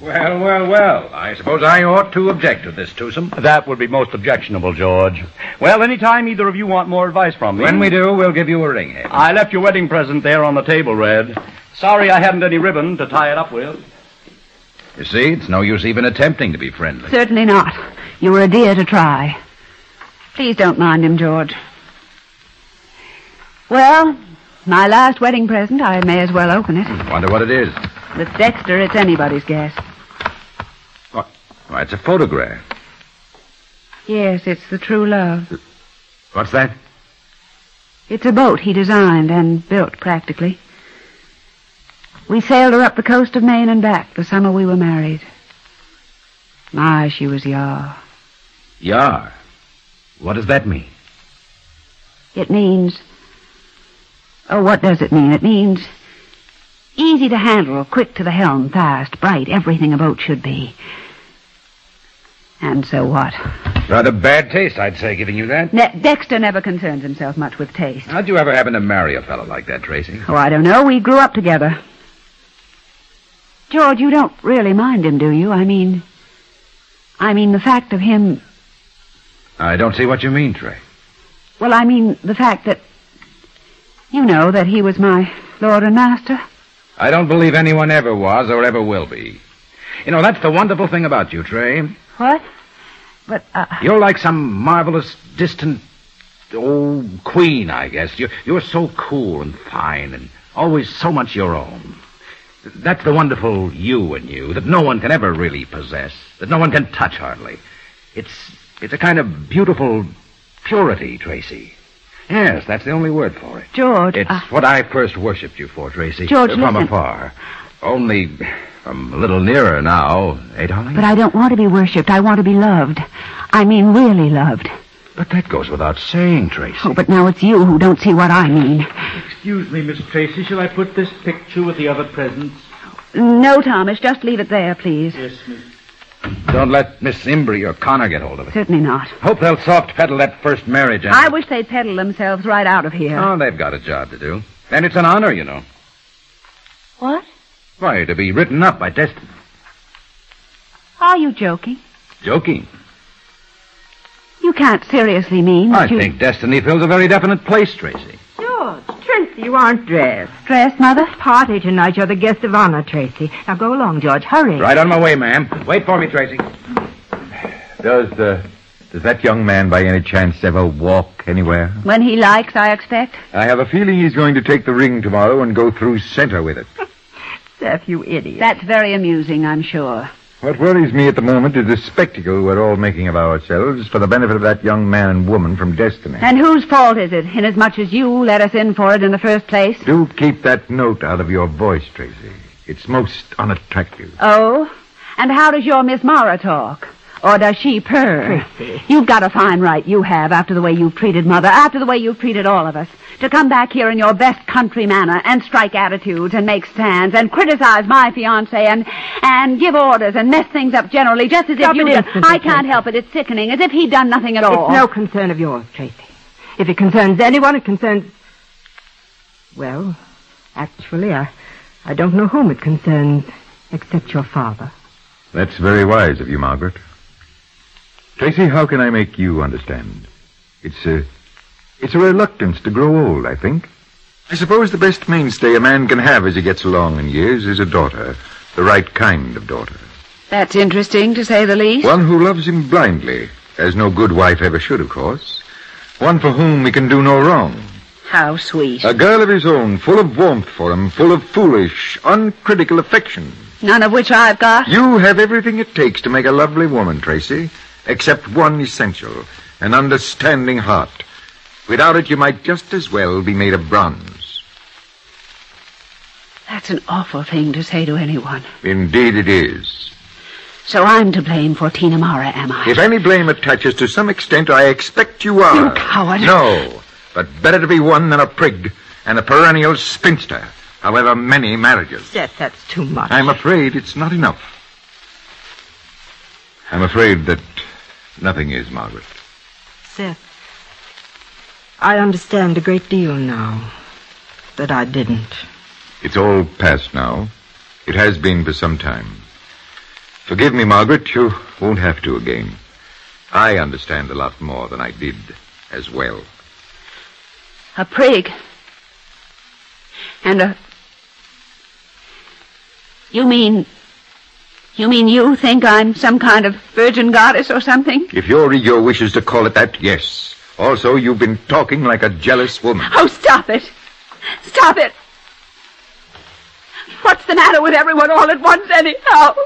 [SPEAKER 10] Well. I suppose I ought to object to this twosome.
[SPEAKER 11] That would be most objectionable, George. Well, any time either of you want more advice from me...
[SPEAKER 10] When we do, we'll give you a ring, Haven.
[SPEAKER 11] I left your wedding present there on the table, Red. Sorry I hadn't any ribbon to tie it up with.
[SPEAKER 10] You see, it's no use even attempting to be friendly.
[SPEAKER 3] Certainly not. You were a dear to try. Please don't mind him, George. Well, my last wedding present, I may as well open it.
[SPEAKER 10] Wonder what it is.
[SPEAKER 3] With Dexter, it's anybody's guess.
[SPEAKER 10] Why, it's a photograph.
[SPEAKER 3] Yes, it's the true love.
[SPEAKER 10] What's that?
[SPEAKER 3] It's a boat he designed and built, practically. We sailed her up the coast of Maine and back the summer we were married. My, she was yar.
[SPEAKER 10] Yar? What does that mean?
[SPEAKER 3] It means... Oh, what does it mean? It means easy to handle, quick to the helm, fast, bright, everything a boat should be. And so what?
[SPEAKER 10] Rather bad taste, I'd say, giving you that.
[SPEAKER 3] Dexter never concerns himself much with taste.
[SPEAKER 10] How'd you ever happen to marry a fellow like that, Tracy?
[SPEAKER 3] Oh, I don't know. We grew up together. George, you don't really mind him, do you? I mean the fact of him...
[SPEAKER 10] I don't see what you mean, Trey.
[SPEAKER 3] Well, I mean the fact that... You know, that he was my lord and master.
[SPEAKER 10] I don't believe anyone ever was or ever will be. You know, that's the wonderful thing about you, Trey.
[SPEAKER 3] What? But,
[SPEAKER 10] You're like some marvelous, distant, queen, I guess. You're so cool and fine and always so much your own. That's the wonderful you in you that no one can ever really possess, that no one can touch hardly. It's a kind of beautiful purity, Tracy. Yes, that's the only word for it.
[SPEAKER 3] George...
[SPEAKER 10] It's what I first worshipped you for, Tracy.
[SPEAKER 3] George,
[SPEAKER 10] from
[SPEAKER 3] listen.
[SPEAKER 10] afar. Only from a little nearer now, eh, darling?
[SPEAKER 3] But I don't want to be worshipped. I want to be loved. I mean really loved.
[SPEAKER 10] But that goes without saying, Tracy.
[SPEAKER 3] Oh, but now it's you who don't see what I mean.
[SPEAKER 7] Excuse me, Miss Tracy. Shall I put this picture with the other presents?
[SPEAKER 3] No, Thomas. Just leave it there, please.
[SPEAKER 7] Yes, Miss.
[SPEAKER 10] Don't let Miss Imbrie or Connor get hold of it.
[SPEAKER 3] Certainly not.
[SPEAKER 10] Hope they'll soft pedal that first marriage.
[SPEAKER 3] I wish they'd pedal themselves right out of here.
[SPEAKER 10] Oh, they've got a job to do. And it's an honor, you know.
[SPEAKER 3] What?
[SPEAKER 10] Why, to be written up by destiny.
[SPEAKER 3] Are you joking?
[SPEAKER 10] Joking?
[SPEAKER 3] You can't seriously mean that
[SPEAKER 10] I think destiny fills a very definite place, Tracy.
[SPEAKER 4] George, Tracy, you aren't dressed.
[SPEAKER 3] Dressed, Mother?
[SPEAKER 4] Party tonight. You're the guest of honor, Tracy. Now go along, George. Hurry.
[SPEAKER 10] Right on my way, ma'am. Wait for me, Tracy.
[SPEAKER 12] Does that young man by any chance ever walk anywhere?
[SPEAKER 3] When he likes, I expect.
[SPEAKER 12] I have a feeling he's going to take the ring tomorrow and go through center with it.
[SPEAKER 4] Seth, you idiot.
[SPEAKER 3] That's very amusing, I'm sure.
[SPEAKER 12] What worries me at the moment is the spectacle we're all making of ourselves for the benefit of that young man and woman from Destiny.
[SPEAKER 3] And whose fault is it, inasmuch as you let us in for it in the first place?
[SPEAKER 12] Do keep that note out of your voice, Tracy. It's most unattractive.
[SPEAKER 3] Oh? And how does your Miss Mara talk? Or does she purr?
[SPEAKER 4] Tracy.
[SPEAKER 3] You've got a fine right, you have, after the way you've treated Mother, after the way you've treated all of us, to come back here in your best country manner and strike attitudes and make stands and criticize my fiancé and give orders and mess things up generally, just as if you... I can't help it. It's sickening, as if he'd done nothing at all.
[SPEAKER 4] It's no concern of yours, Tracy. If it concerns anyone, it concerns... Well, actually, I don't know whom it concerns, except your father.
[SPEAKER 12] That's very wise of you, Margaret. Tracy, how can I make you understand? It's a reluctance to grow old, I think. I suppose the best mainstay a man can have as he gets along in years is a daughter, the right kind of daughter.
[SPEAKER 3] That's interesting, to say the least.
[SPEAKER 12] One who loves him blindly, as no good wife ever should, of course. One for whom he can do no wrong.
[SPEAKER 3] How sweet.
[SPEAKER 12] A girl of his own, full of warmth for him, full of foolish, uncritical affection.
[SPEAKER 3] None of which I've got.
[SPEAKER 12] You have everything it takes to make a lovely woman, Tracy, except one essential, an understanding heart. Without it, you might just as well be made of bronze.
[SPEAKER 3] That's an awful thing to say to anyone.
[SPEAKER 12] Indeed it is.
[SPEAKER 3] So I'm to blame for Tina Mara, am I?
[SPEAKER 12] If any blame attaches to some extent, I expect you are.
[SPEAKER 3] You coward.
[SPEAKER 12] No, but better to be one than a prig and a perennial spinster, however many marriages.
[SPEAKER 4] Seth, that's too much.
[SPEAKER 12] I'm afraid it's not enough. I'm afraid that nothing is, Margaret.
[SPEAKER 4] Seth, I understand a great deal now that I didn't.
[SPEAKER 12] It's all past now. It has been for some time. Forgive me, Margaret. You won't have to again. I understand a lot more than I did as well.
[SPEAKER 3] A prig. And a... You mean you think I'm some kind of virgin goddess or something?
[SPEAKER 12] If your ego wishes to call it that, yes. Also, you've been talking like a jealous woman.
[SPEAKER 3] Oh, stop it. Stop it. What's the matter with everyone all at once, anyhow?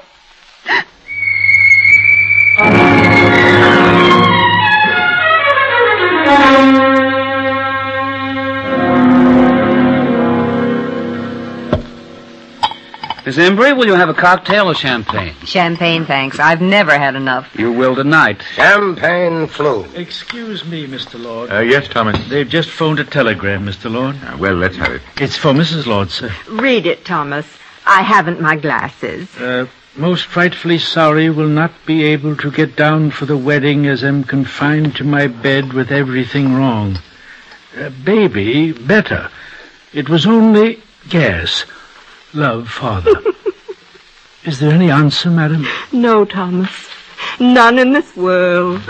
[SPEAKER 13] Miss Embry, will you have a cocktail or champagne?
[SPEAKER 4] Champagne, thanks. I've never had enough.
[SPEAKER 13] You will tonight.
[SPEAKER 9] Champagne flu.
[SPEAKER 7] Excuse me, Mr. Lord.
[SPEAKER 12] Yes, Thomas.
[SPEAKER 7] They've just phoned a telegram, Mr. Lord.
[SPEAKER 12] Well, let's have it.
[SPEAKER 7] It's for Mrs. Lord, sir.
[SPEAKER 4] Read it, Thomas. I haven't my glasses.
[SPEAKER 7] Most frightfully sorry will not be able to get down for the wedding as am confined to my bed with everything wrong. Baby, better. It was only gas. Love, Father. Is there any answer, madam?
[SPEAKER 4] No, Thomas. None in this world.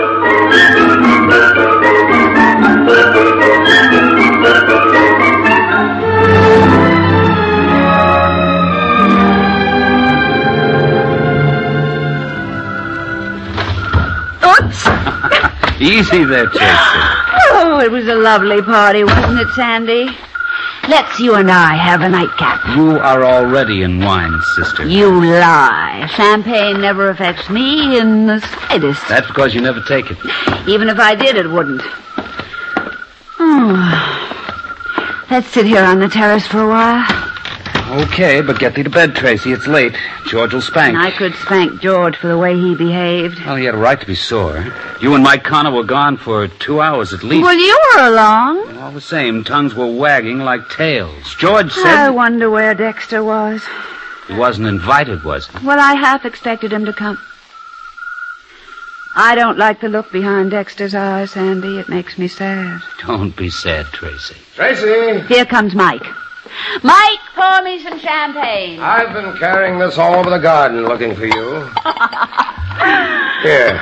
[SPEAKER 13] Easy there, Tracy.
[SPEAKER 3] Oh, it was a lovely party, wasn't it, Sandy? Let's you and I have a nightcap.
[SPEAKER 13] You are already in wine, sister.
[SPEAKER 3] You lie. Champagne never affects me in the slightest.
[SPEAKER 13] That's because you never take it.
[SPEAKER 3] Even if I did, it wouldn't. Oh. Let's sit here on the terrace for a while.
[SPEAKER 13] Okay, but get thee to bed, Tracy. It's late. George will spank.
[SPEAKER 3] I could spank George for the way he behaved.
[SPEAKER 13] Well, he had a right to be sore. You and Mike Connor were gone for 2 hours at least.
[SPEAKER 3] Well, you were along.
[SPEAKER 13] All the same, tongues were wagging like tails. George said...
[SPEAKER 3] I wonder where Dexter was.
[SPEAKER 13] He wasn't invited, was he?
[SPEAKER 3] Well, I half expected him to come. I don't like the look behind Dexter's eyes, Sandy. It makes me sad.
[SPEAKER 13] Don't be sad, Tracy.
[SPEAKER 9] Tracy!
[SPEAKER 3] Here comes Mike. Mike, pour me some champagne.
[SPEAKER 9] I've been carrying this all over the garden looking for you. Here.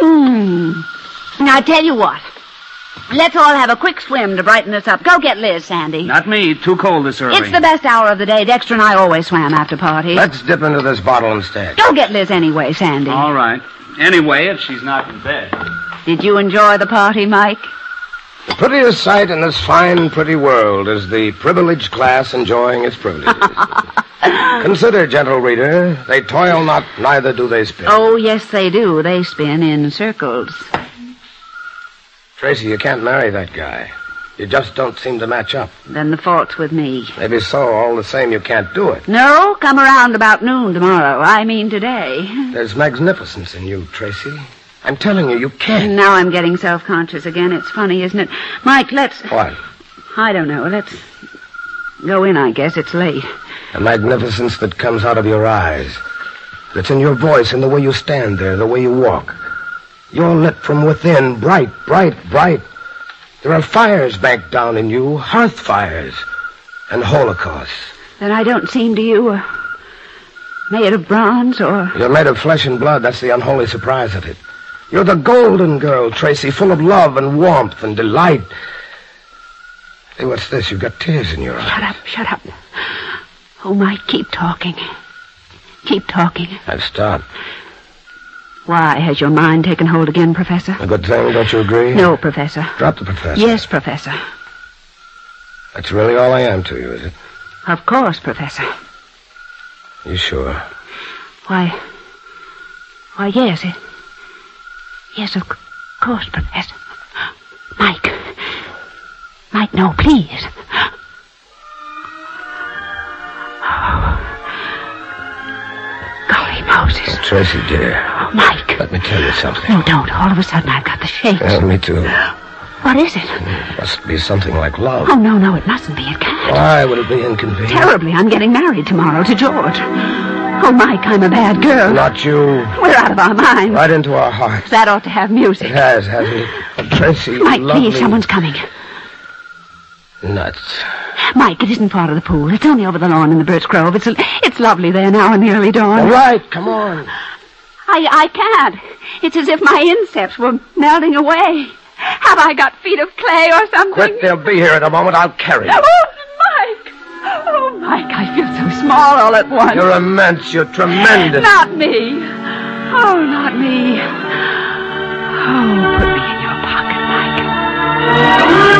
[SPEAKER 3] Now, tell you what. Let's all have a quick swim to brighten us up. Go get Liz, Sandy.
[SPEAKER 13] Not me. Too cold this early.
[SPEAKER 3] It's the best hour of the day. Dexter and I always swam after parties.
[SPEAKER 9] Let's dip into this bottle instead.
[SPEAKER 3] Go get Liz anyway, Sandy.
[SPEAKER 13] All right. Anyway, if she's not in bed.
[SPEAKER 3] Did you enjoy the party, Mike?
[SPEAKER 9] The prettiest sight in this fine, pretty world is the privileged class enjoying its privileges. Consider, gentle reader, they toil not, neither do they spin.
[SPEAKER 3] Oh, yes, they do. They spin in circles.
[SPEAKER 9] Tracy, you can't marry that guy. You just don't seem to match up.
[SPEAKER 3] Then the fault's with me.
[SPEAKER 9] Maybe so. All the same, you can't do it.
[SPEAKER 3] No, come around about noon tomorrow. I mean today.
[SPEAKER 9] There's magnificence in you, Tracy. I'm telling you, you can't.
[SPEAKER 3] Now I'm getting self-conscious again. It's funny, isn't it? Mike, let's...
[SPEAKER 9] What?
[SPEAKER 3] I don't know. Let's go in, I guess. It's late.
[SPEAKER 9] The magnificence that comes out of your eyes. That's in your voice and the way you stand there, the way you walk. You're lit from within, bright, bright, bright. There are fires banked down in you, hearth fires, and holocausts.
[SPEAKER 3] Then I don't seem to you made of bronze or...
[SPEAKER 9] You're made of flesh and blood. That's the unholy surprise of it. You're the golden girl, Tracy, full of love and warmth and delight. Hey, what's this? You've got tears in your eyes.
[SPEAKER 3] Shut up. Oh, Mike, keep talking. Keep talking.
[SPEAKER 9] I've stopped.
[SPEAKER 3] Why, has your mind taken hold again, Professor?
[SPEAKER 9] A good thing, don't you agree?
[SPEAKER 3] No, Professor.
[SPEAKER 9] Drop the professor.
[SPEAKER 3] Yes, Professor.
[SPEAKER 9] That's really all I am to you, is it?
[SPEAKER 3] Of course, Professor.
[SPEAKER 9] You sure?
[SPEAKER 3] Why, yes. Yes, of course, Professor. Mike, no, please. Golly Moses.
[SPEAKER 9] Oh, Tracy, dear.
[SPEAKER 3] Oh, Mike.
[SPEAKER 9] Let me tell you something.
[SPEAKER 3] No, don't. All of a sudden, I've got the shakes.
[SPEAKER 9] Well, me too.
[SPEAKER 3] What is it?
[SPEAKER 9] It must be something like love.
[SPEAKER 3] Oh, no, it mustn't be. It can't.
[SPEAKER 9] Why would it be inconvenient?
[SPEAKER 3] Terribly. I'm getting married tomorrow to George. Oh, Mike, I'm a bad girl.
[SPEAKER 9] Not you.
[SPEAKER 3] We're out of our minds.
[SPEAKER 9] Right into our hearts.
[SPEAKER 3] That ought to have music.
[SPEAKER 9] It has, hasn't it? Oh, Tracy,
[SPEAKER 3] Mike,
[SPEAKER 9] lovely.
[SPEAKER 3] please, someone's coming.
[SPEAKER 9] Nuts.
[SPEAKER 3] Mike, it isn't far to the pool. It's only over the lawn in the birch grove. It's lovely there now in the early dawn.
[SPEAKER 9] All right, come on.
[SPEAKER 3] I can't. It's as if my insteps were melting away. Have I got feet of clay or something?
[SPEAKER 9] Quit, they'll be here in a moment. I'll carry you.
[SPEAKER 3] Oh, Mike! Oh, Mike, I feel so small all at once.
[SPEAKER 9] You're immense. You're tremendous.
[SPEAKER 3] Not me. Oh, not me. Oh, put me in your pocket, Mike.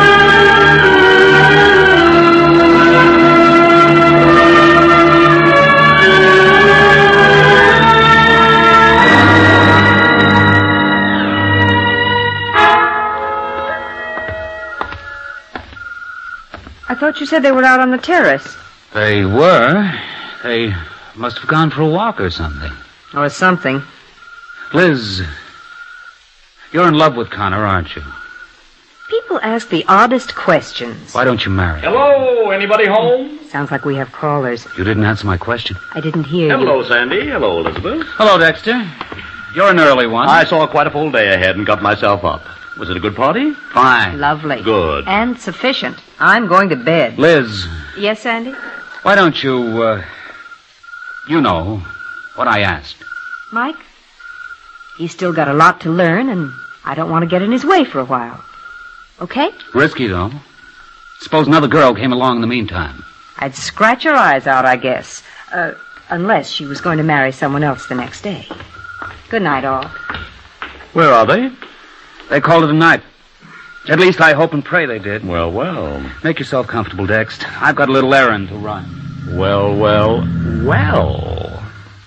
[SPEAKER 4] I thought you said they were out on the terrace.
[SPEAKER 13] They were. They must have gone for a walk or something.
[SPEAKER 4] Or something.
[SPEAKER 13] Liz, you're in love with Connor, aren't you?
[SPEAKER 4] People ask the oddest questions.
[SPEAKER 13] Why don't you marry him?
[SPEAKER 11] Hello, anybody home?
[SPEAKER 4] Sounds like we have callers.
[SPEAKER 13] You didn't answer my question.
[SPEAKER 4] I didn't hear
[SPEAKER 11] Hello,
[SPEAKER 4] you.
[SPEAKER 11] Sandy. Hello, Elizabeth.
[SPEAKER 13] Hello, Dexter. You're an early one.
[SPEAKER 11] I saw quite a full day ahead and got myself up. Was it a good party?
[SPEAKER 13] Fine.
[SPEAKER 4] Lovely.
[SPEAKER 11] Good.
[SPEAKER 4] And sufficient. I'm going to bed.
[SPEAKER 13] Liz,
[SPEAKER 4] Yes, Sandy?
[SPEAKER 13] why don't you, you know what I asked.
[SPEAKER 4] Mike? He's still got a lot to learn, and I don't want to get in his way for a while. Okay?
[SPEAKER 13] Risky, though. Suppose another girl came along in the meantime.
[SPEAKER 4] I'd scratch her eyes out, I guess. Unless she was going to marry someone else the next day. Good night, all.
[SPEAKER 11] Where are they?
[SPEAKER 13] They called it a night. At least I hope and pray they did.
[SPEAKER 11] Well, well.
[SPEAKER 13] Make yourself comfortable, Dext. I've got a little errand to run.
[SPEAKER 11] Well, well, well.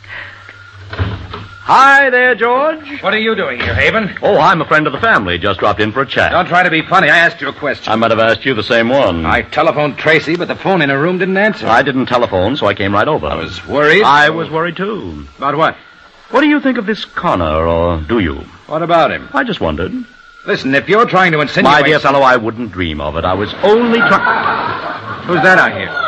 [SPEAKER 11] Hi there, George.
[SPEAKER 10] What are you doing here, Haven?
[SPEAKER 11] Oh, I'm a friend of the family. Just dropped in for a chat.
[SPEAKER 10] Don't try to be funny. I asked you a question.
[SPEAKER 11] I might have asked you the same one.
[SPEAKER 10] I telephoned Tracy, but the phone in her room didn't answer.
[SPEAKER 11] I didn't telephone, so I came right over.
[SPEAKER 10] I was worried.
[SPEAKER 11] I was worried, too.
[SPEAKER 10] About what?
[SPEAKER 11] What do you think of this Connor, or do you?
[SPEAKER 10] What about him?
[SPEAKER 11] I just wondered.
[SPEAKER 10] Listen, if you're trying to insinuate...
[SPEAKER 11] My dear fellow, I wouldn't dream of it. I was only trying...
[SPEAKER 10] Who's that out here?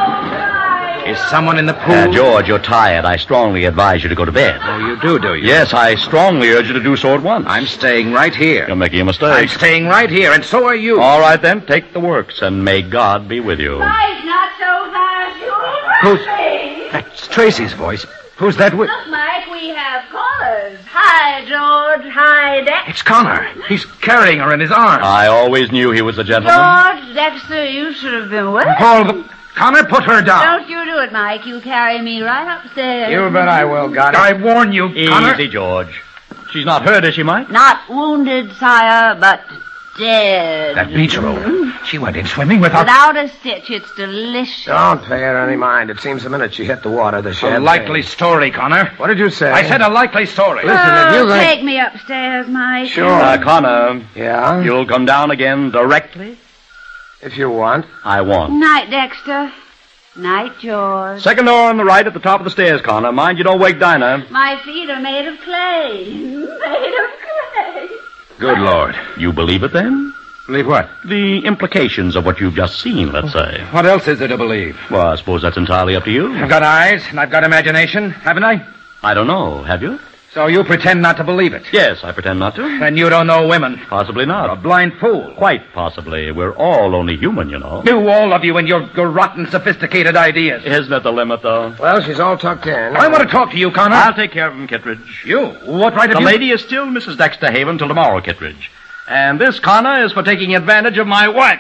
[SPEAKER 10] Is someone in the pool?
[SPEAKER 11] George, you're tired. I strongly advise you to go to bed.
[SPEAKER 10] Oh, you do you?
[SPEAKER 11] Yes, I strongly urge you to do so at once.
[SPEAKER 10] I'm staying right here.
[SPEAKER 11] You're making a mistake.
[SPEAKER 10] I'm staying right here, and so are you.
[SPEAKER 11] All right, then. Take the works, and may God be with you.
[SPEAKER 5] Mike, not so fast.
[SPEAKER 10] Who's... That's Tracy's voice. Who's that with...
[SPEAKER 5] Look, Mike, we have callers. Hi, George. Hi, Dex.
[SPEAKER 10] It's Connor. He's carrying her in his arms.
[SPEAKER 11] I always knew he was a gentleman.
[SPEAKER 5] George, Dexter, you should have been with us.
[SPEAKER 10] Paul, Connor, put her down.
[SPEAKER 5] Don't you do it, Mike. You carry me right upstairs.
[SPEAKER 9] You bet I will, got it.
[SPEAKER 10] I warn you, Connor.
[SPEAKER 11] Easy, George. She's not hurt, is she, Mike?
[SPEAKER 5] Not wounded, sire, but dead.
[SPEAKER 10] That beach roll. She went in swimming without...
[SPEAKER 5] Without a stitch. It's delicious.
[SPEAKER 9] Don't pay her any mind. It seems the minute she hit the water, the
[SPEAKER 10] A
[SPEAKER 9] champagne.
[SPEAKER 10] likely story, Connor.
[SPEAKER 9] What did you say?
[SPEAKER 10] I said a likely story.
[SPEAKER 9] Listen, if you think...
[SPEAKER 5] Take me upstairs, Mike.
[SPEAKER 9] Sure.
[SPEAKER 11] Connor.
[SPEAKER 9] Yeah?
[SPEAKER 11] You'll come down again directly?
[SPEAKER 9] If you want.
[SPEAKER 11] I want.
[SPEAKER 5] Night, Dexter. Night, George.
[SPEAKER 11] Second door on the right at the top of the stairs, Connor. Mind you don't wake Dinah.
[SPEAKER 5] My feet are made of clay. Made of clay.
[SPEAKER 10] Good Lord.
[SPEAKER 11] You believe it, then?
[SPEAKER 10] Believe what?
[SPEAKER 11] The implications of what you've just seen, let's say.
[SPEAKER 10] What else is there to believe?
[SPEAKER 11] Well, I suppose that's entirely up to you.
[SPEAKER 10] I've got eyes, and I've got imagination, haven't I?
[SPEAKER 11] I don't know. Have you?
[SPEAKER 10] So you pretend not to believe it.
[SPEAKER 11] Yes, I pretend not to.
[SPEAKER 10] Then you don't know women.
[SPEAKER 11] Possibly
[SPEAKER 10] You're a
[SPEAKER 11] not.
[SPEAKER 10] blind fool.
[SPEAKER 11] Quite possibly. We're all only human, you know.
[SPEAKER 10] You, all of you, and your rotten, sophisticated ideas.
[SPEAKER 11] Isn't it the limit, though?
[SPEAKER 9] Well, she's all tucked in.
[SPEAKER 10] I want to talk to you, Connor.
[SPEAKER 11] I'll take care of him, Kittredge.
[SPEAKER 10] You? What right have
[SPEAKER 11] The
[SPEAKER 10] you...
[SPEAKER 11] lady is still Mrs. Dexter Haven till tomorrow, Kittredge. And this, Connor, is for taking advantage of my wife.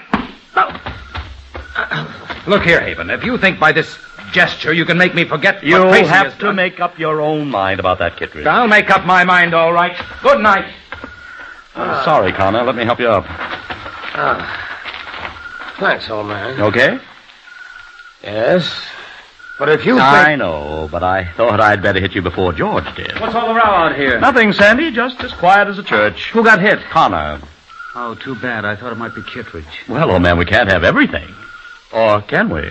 [SPEAKER 10] Look here, Haven. If you think by this gesture you can make me forget
[SPEAKER 11] You'll
[SPEAKER 10] what Tracy
[SPEAKER 11] have
[SPEAKER 10] has
[SPEAKER 11] to
[SPEAKER 10] done,
[SPEAKER 11] make up your own mind about that, Kittredge.
[SPEAKER 10] I'll make up my mind, all right. Good night.
[SPEAKER 11] Sorry, Connor. Let me help you up.
[SPEAKER 9] Thanks, old man.
[SPEAKER 11] Okay?
[SPEAKER 9] Yes. But if you
[SPEAKER 11] I
[SPEAKER 9] think...
[SPEAKER 11] know, but I thought I'd better hit you before George did.
[SPEAKER 13] What's all the row out here?
[SPEAKER 11] Nothing, Sandy. Just as quiet as a church.
[SPEAKER 13] Who got hit?
[SPEAKER 11] Connor.
[SPEAKER 13] Oh, too bad. I thought it might be Kittredge.
[SPEAKER 11] Well, old man, we can't have everything. Or can we?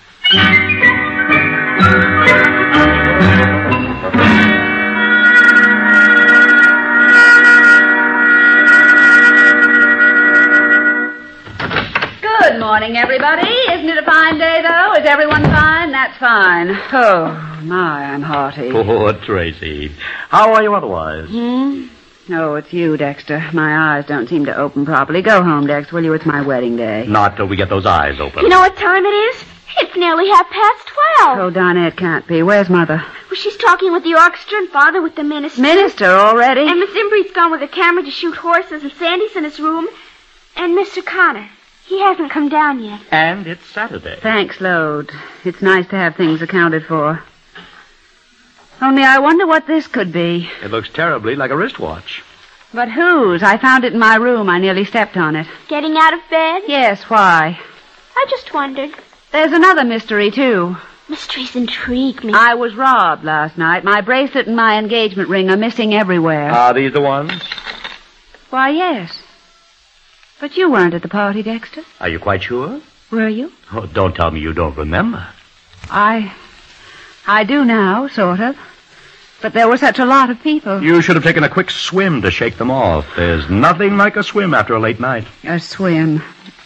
[SPEAKER 3] Good morning, everybody. Isn't it a fine day, though? Is everyone fine? That's fine. Oh, my, I'm hearty.
[SPEAKER 11] Poor Tracy. How are you otherwise?
[SPEAKER 3] Oh, it's you, Dexter. My eyes don't seem to open properly. Go home, Dex, will you? It's my wedding day.
[SPEAKER 11] Not till we get those eyes open.
[SPEAKER 5] You know what time it is? It's nearly 12:30.
[SPEAKER 3] Oh, Dinah, it can't be. Where's Mother?
[SPEAKER 5] Well, she's talking with the orchestra and Father with the minister.
[SPEAKER 3] Minister already?
[SPEAKER 5] And Miss Imbree's gone with a camera to shoot horses, and Sandy's in his room. And Mr. Connor. He hasn't come down yet.
[SPEAKER 11] And it's Saturday.
[SPEAKER 3] Thanks, Lode. It's nice to have things accounted for. Only I wonder what this could be.
[SPEAKER 11] It looks terribly like a wristwatch.
[SPEAKER 3] But whose? I found it in my room. I nearly stepped on it.
[SPEAKER 5] Getting out of bed?
[SPEAKER 3] Yes, why?
[SPEAKER 5] I just wondered.
[SPEAKER 3] There's another mystery, too.
[SPEAKER 5] Mysteries intrigue me.
[SPEAKER 3] I was robbed last night. My bracelet and my engagement ring are missing everywhere.
[SPEAKER 11] Are these the ones?
[SPEAKER 3] Why, yes. But you weren't at the party, Dexter.
[SPEAKER 11] Are you quite sure?
[SPEAKER 3] Were you?
[SPEAKER 11] Oh, don't tell me you don't remember.
[SPEAKER 3] I do now, sort of. But there were such a lot of people.
[SPEAKER 11] You should have taken a quick swim to shake them off. There's nothing like a swim after a late night.
[SPEAKER 3] A swim.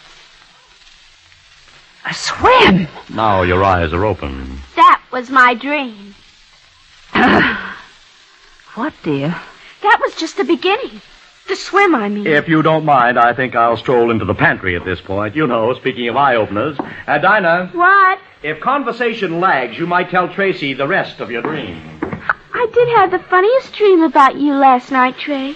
[SPEAKER 3] A swim?
[SPEAKER 11] Now your eyes are open.
[SPEAKER 5] That was my dream.
[SPEAKER 3] What, dear?
[SPEAKER 5] That was just the beginning. The swim, I mean.
[SPEAKER 11] If you don't mind, I think I'll stroll into the pantry at this point. You know, speaking of eye-openers. Dinah.
[SPEAKER 5] What?
[SPEAKER 11] If conversation lags, you might tell Tracy the rest of your dream.
[SPEAKER 5] I did have the funniest dream about you last night, Trey.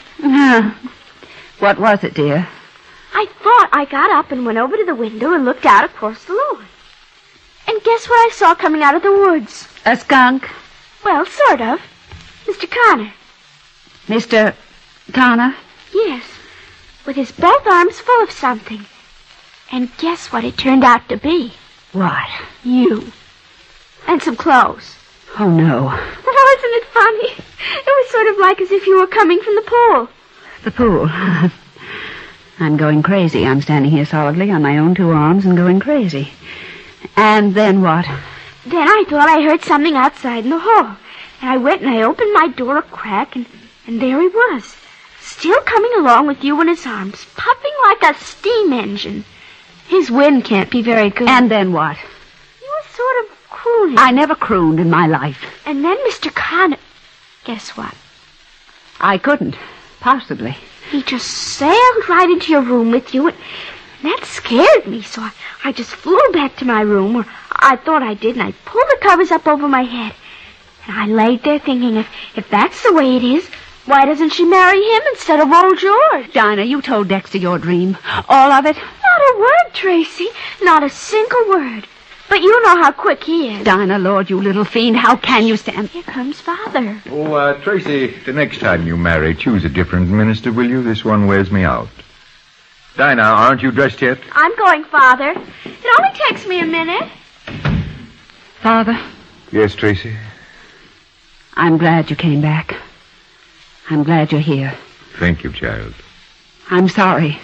[SPEAKER 3] What was it, dear?
[SPEAKER 5] I thought I got up and went over to the window and looked out across the lawn. And guess what I saw coming out of the woods?
[SPEAKER 3] A skunk?
[SPEAKER 5] Well, sort of. Mr. Connor.
[SPEAKER 3] Mr. Connor?
[SPEAKER 5] Yes, with his both arms full of something. And guess what it turned out to be?
[SPEAKER 3] What?
[SPEAKER 5] You. And some clothes.
[SPEAKER 3] Oh, no.
[SPEAKER 5] Oh, isn't it funny? It was sort of like as if you were coming from the pool.
[SPEAKER 3] The pool? I'm going crazy. I'm standing here solidly on my own two arms and going crazy. And then what?
[SPEAKER 5] Then I thought I heard something outside in the hall. And I went and I opened my door a crack, and there he was. Still coming along with you in his arms, puffing like a steam engine. His wind can't be very good.
[SPEAKER 3] And then what?
[SPEAKER 5] He was sort of crooning.
[SPEAKER 3] I never crooned in my life.
[SPEAKER 5] And then Mr. Connor... Guess what?
[SPEAKER 3] I couldn't. Possibly.
[SPEAKER 5] He just sailed right into your room with you, and that scared me, so I just flew back to my room, or I thought I did, and I pulled the covers up over my head. And I laid there thinking, if that's the way it is, why doesn't she marry him instead of old George?
[SPEAKER 3] Dinah, you told Dexter your dream. All of it?
[SPEAKER 5] Not a word, Tracy. Not a single word. But you know how quick he is.
[SPEAKER 3] Dinah, Lord, you little fiend, how can you stand...
[SPEAKER 5] Here comes Father.
[SPEAKER 12] Oh, Tracy, the next time you marry, choose a different minister, will you? This one wears me out. Dinah, aren't you dressed yet?
[SPEAKER 5] I'm going, Father. It only takes me a minute.
[SPEAKER 3] Father?
[SPEAKER 12] Yes, Tracy?
[SPEAKER 3] I'm glad you came back. I'm glad you're here.
[SPEAKER 12] Thank you, child.
[SPEAKER 3] I'm sorry.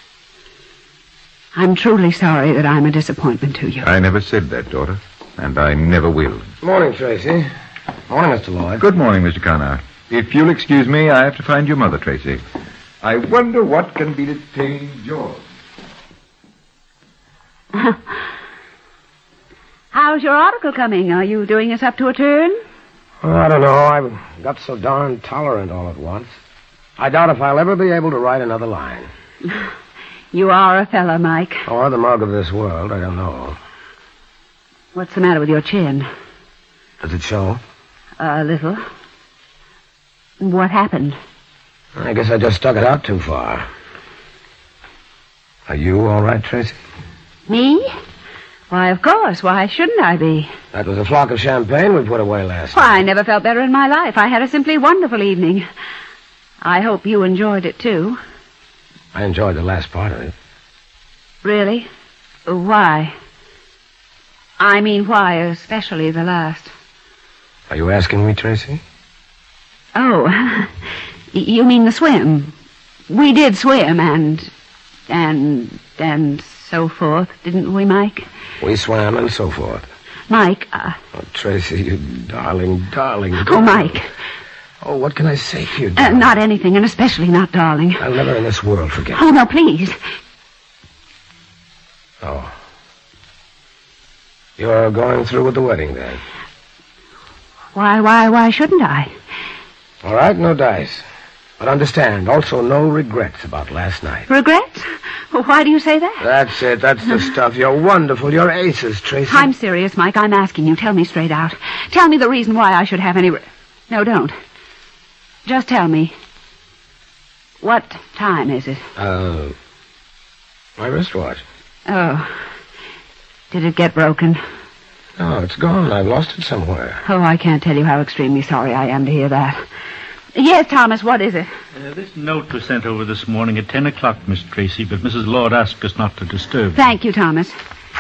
[SPEAKER 3] I'm truly sorry that I'm a disappointment to you.
[SPEAKER 12] I never said that, daughter. And I never will.
[SPEAKER 9] Morning, Tracy. Morning, Mr. Lloyd.
[SPEAKER 12] Good morning, Mr. Connor. If you'll excuse me, I have to find your mother, Tracy. I wonder what can be detained George.
[SPEAKER 3] How's your article coming? Are you doing us up to a turn?
[SPEAKER 9] Well, I don't know. I've got so darn tolerant all at once. I doubt if I'll ever be able to write another line.
[SPEAKER 3] You are a fella, Mike.
[SPEAKER 9] Or the mug of this world, I don't know.
[SPEAKER 3] What's the matter with your chin?
[SPEAKER 9] Does it show?
[SPEAKER 3] A little. What happened?
[SPEAKER 9] I guess I just stuck it out too far. Are you all right, Tracy?
[SPEAKER 3] Me? Why, of course. Why shouldn't I be?
[SPEAKER 9] That was a flock of champagne we put away last
[SPEAKER 3] Why,
[SPEAKER 9] night.
[SPEAKER 3] I never felt better in my life. I had a simply wonderful evening. I hope you enjoyed it, too.
[SPEAKER 9] I enjoyed the last part of it.
[SPEAKER 3] Really? Why? I mean, why, especially the last?
[SPEAKER 9] Are you asking me, Tracy?
[SPEAKER 3] Oh, you mean the swim? We did swim and so forth, didn't we, Mike?
[SPEAKER 9] We swam and so forth.
[SPEAKER 3] Mike,
[SPEAKER 9] Oh, Tracy, you darling, darling.
[SPEAKER 3] Oh, Mike.
[SPEAKER 9] Oh, what can I say to you, darling?
[SPEAKER 3] Not anything, and especially not darling.
[SPEAKER 9] I'll never in this world forget
[SPEAKER 3] Oh, no, please.
[SPEAKER 9] Oh. You're going through with the wedding, then?
[SPEAKER 3] Why shouldn't I?
[SPEAKER 9] All right, no dice. But understand, also no regrets about last night.
[SPEAKER 3] Regrets? Why do you say that?
[SPEAKER 9] That's it. That's the stuff. You're wonderful. You're aces, Tracy.
[SPEAKER 3] I'm serious, Mike. I'm asking you. Tell me straight out. Tell me the reason why I should have any... No, don't. Just tell me. What time is it?
[SPEAKER 9] My wristwatch.
[SPEAKER 3] Oh. Did it get broken?
[SPEAKER 9] No, it's gone. I've lost it somewhere.
[SPEAKER 3] Oh, I can't tell you how extremely sorry I am to hear that. Yes, Thomas, what is it?
[SPEAKER 7] This note was sent over this morning at 10 o'clock, Miss Tracy, but Mrs. Lord asked us not to disturb.
[SPEAKER 3] Thank you, Thomas.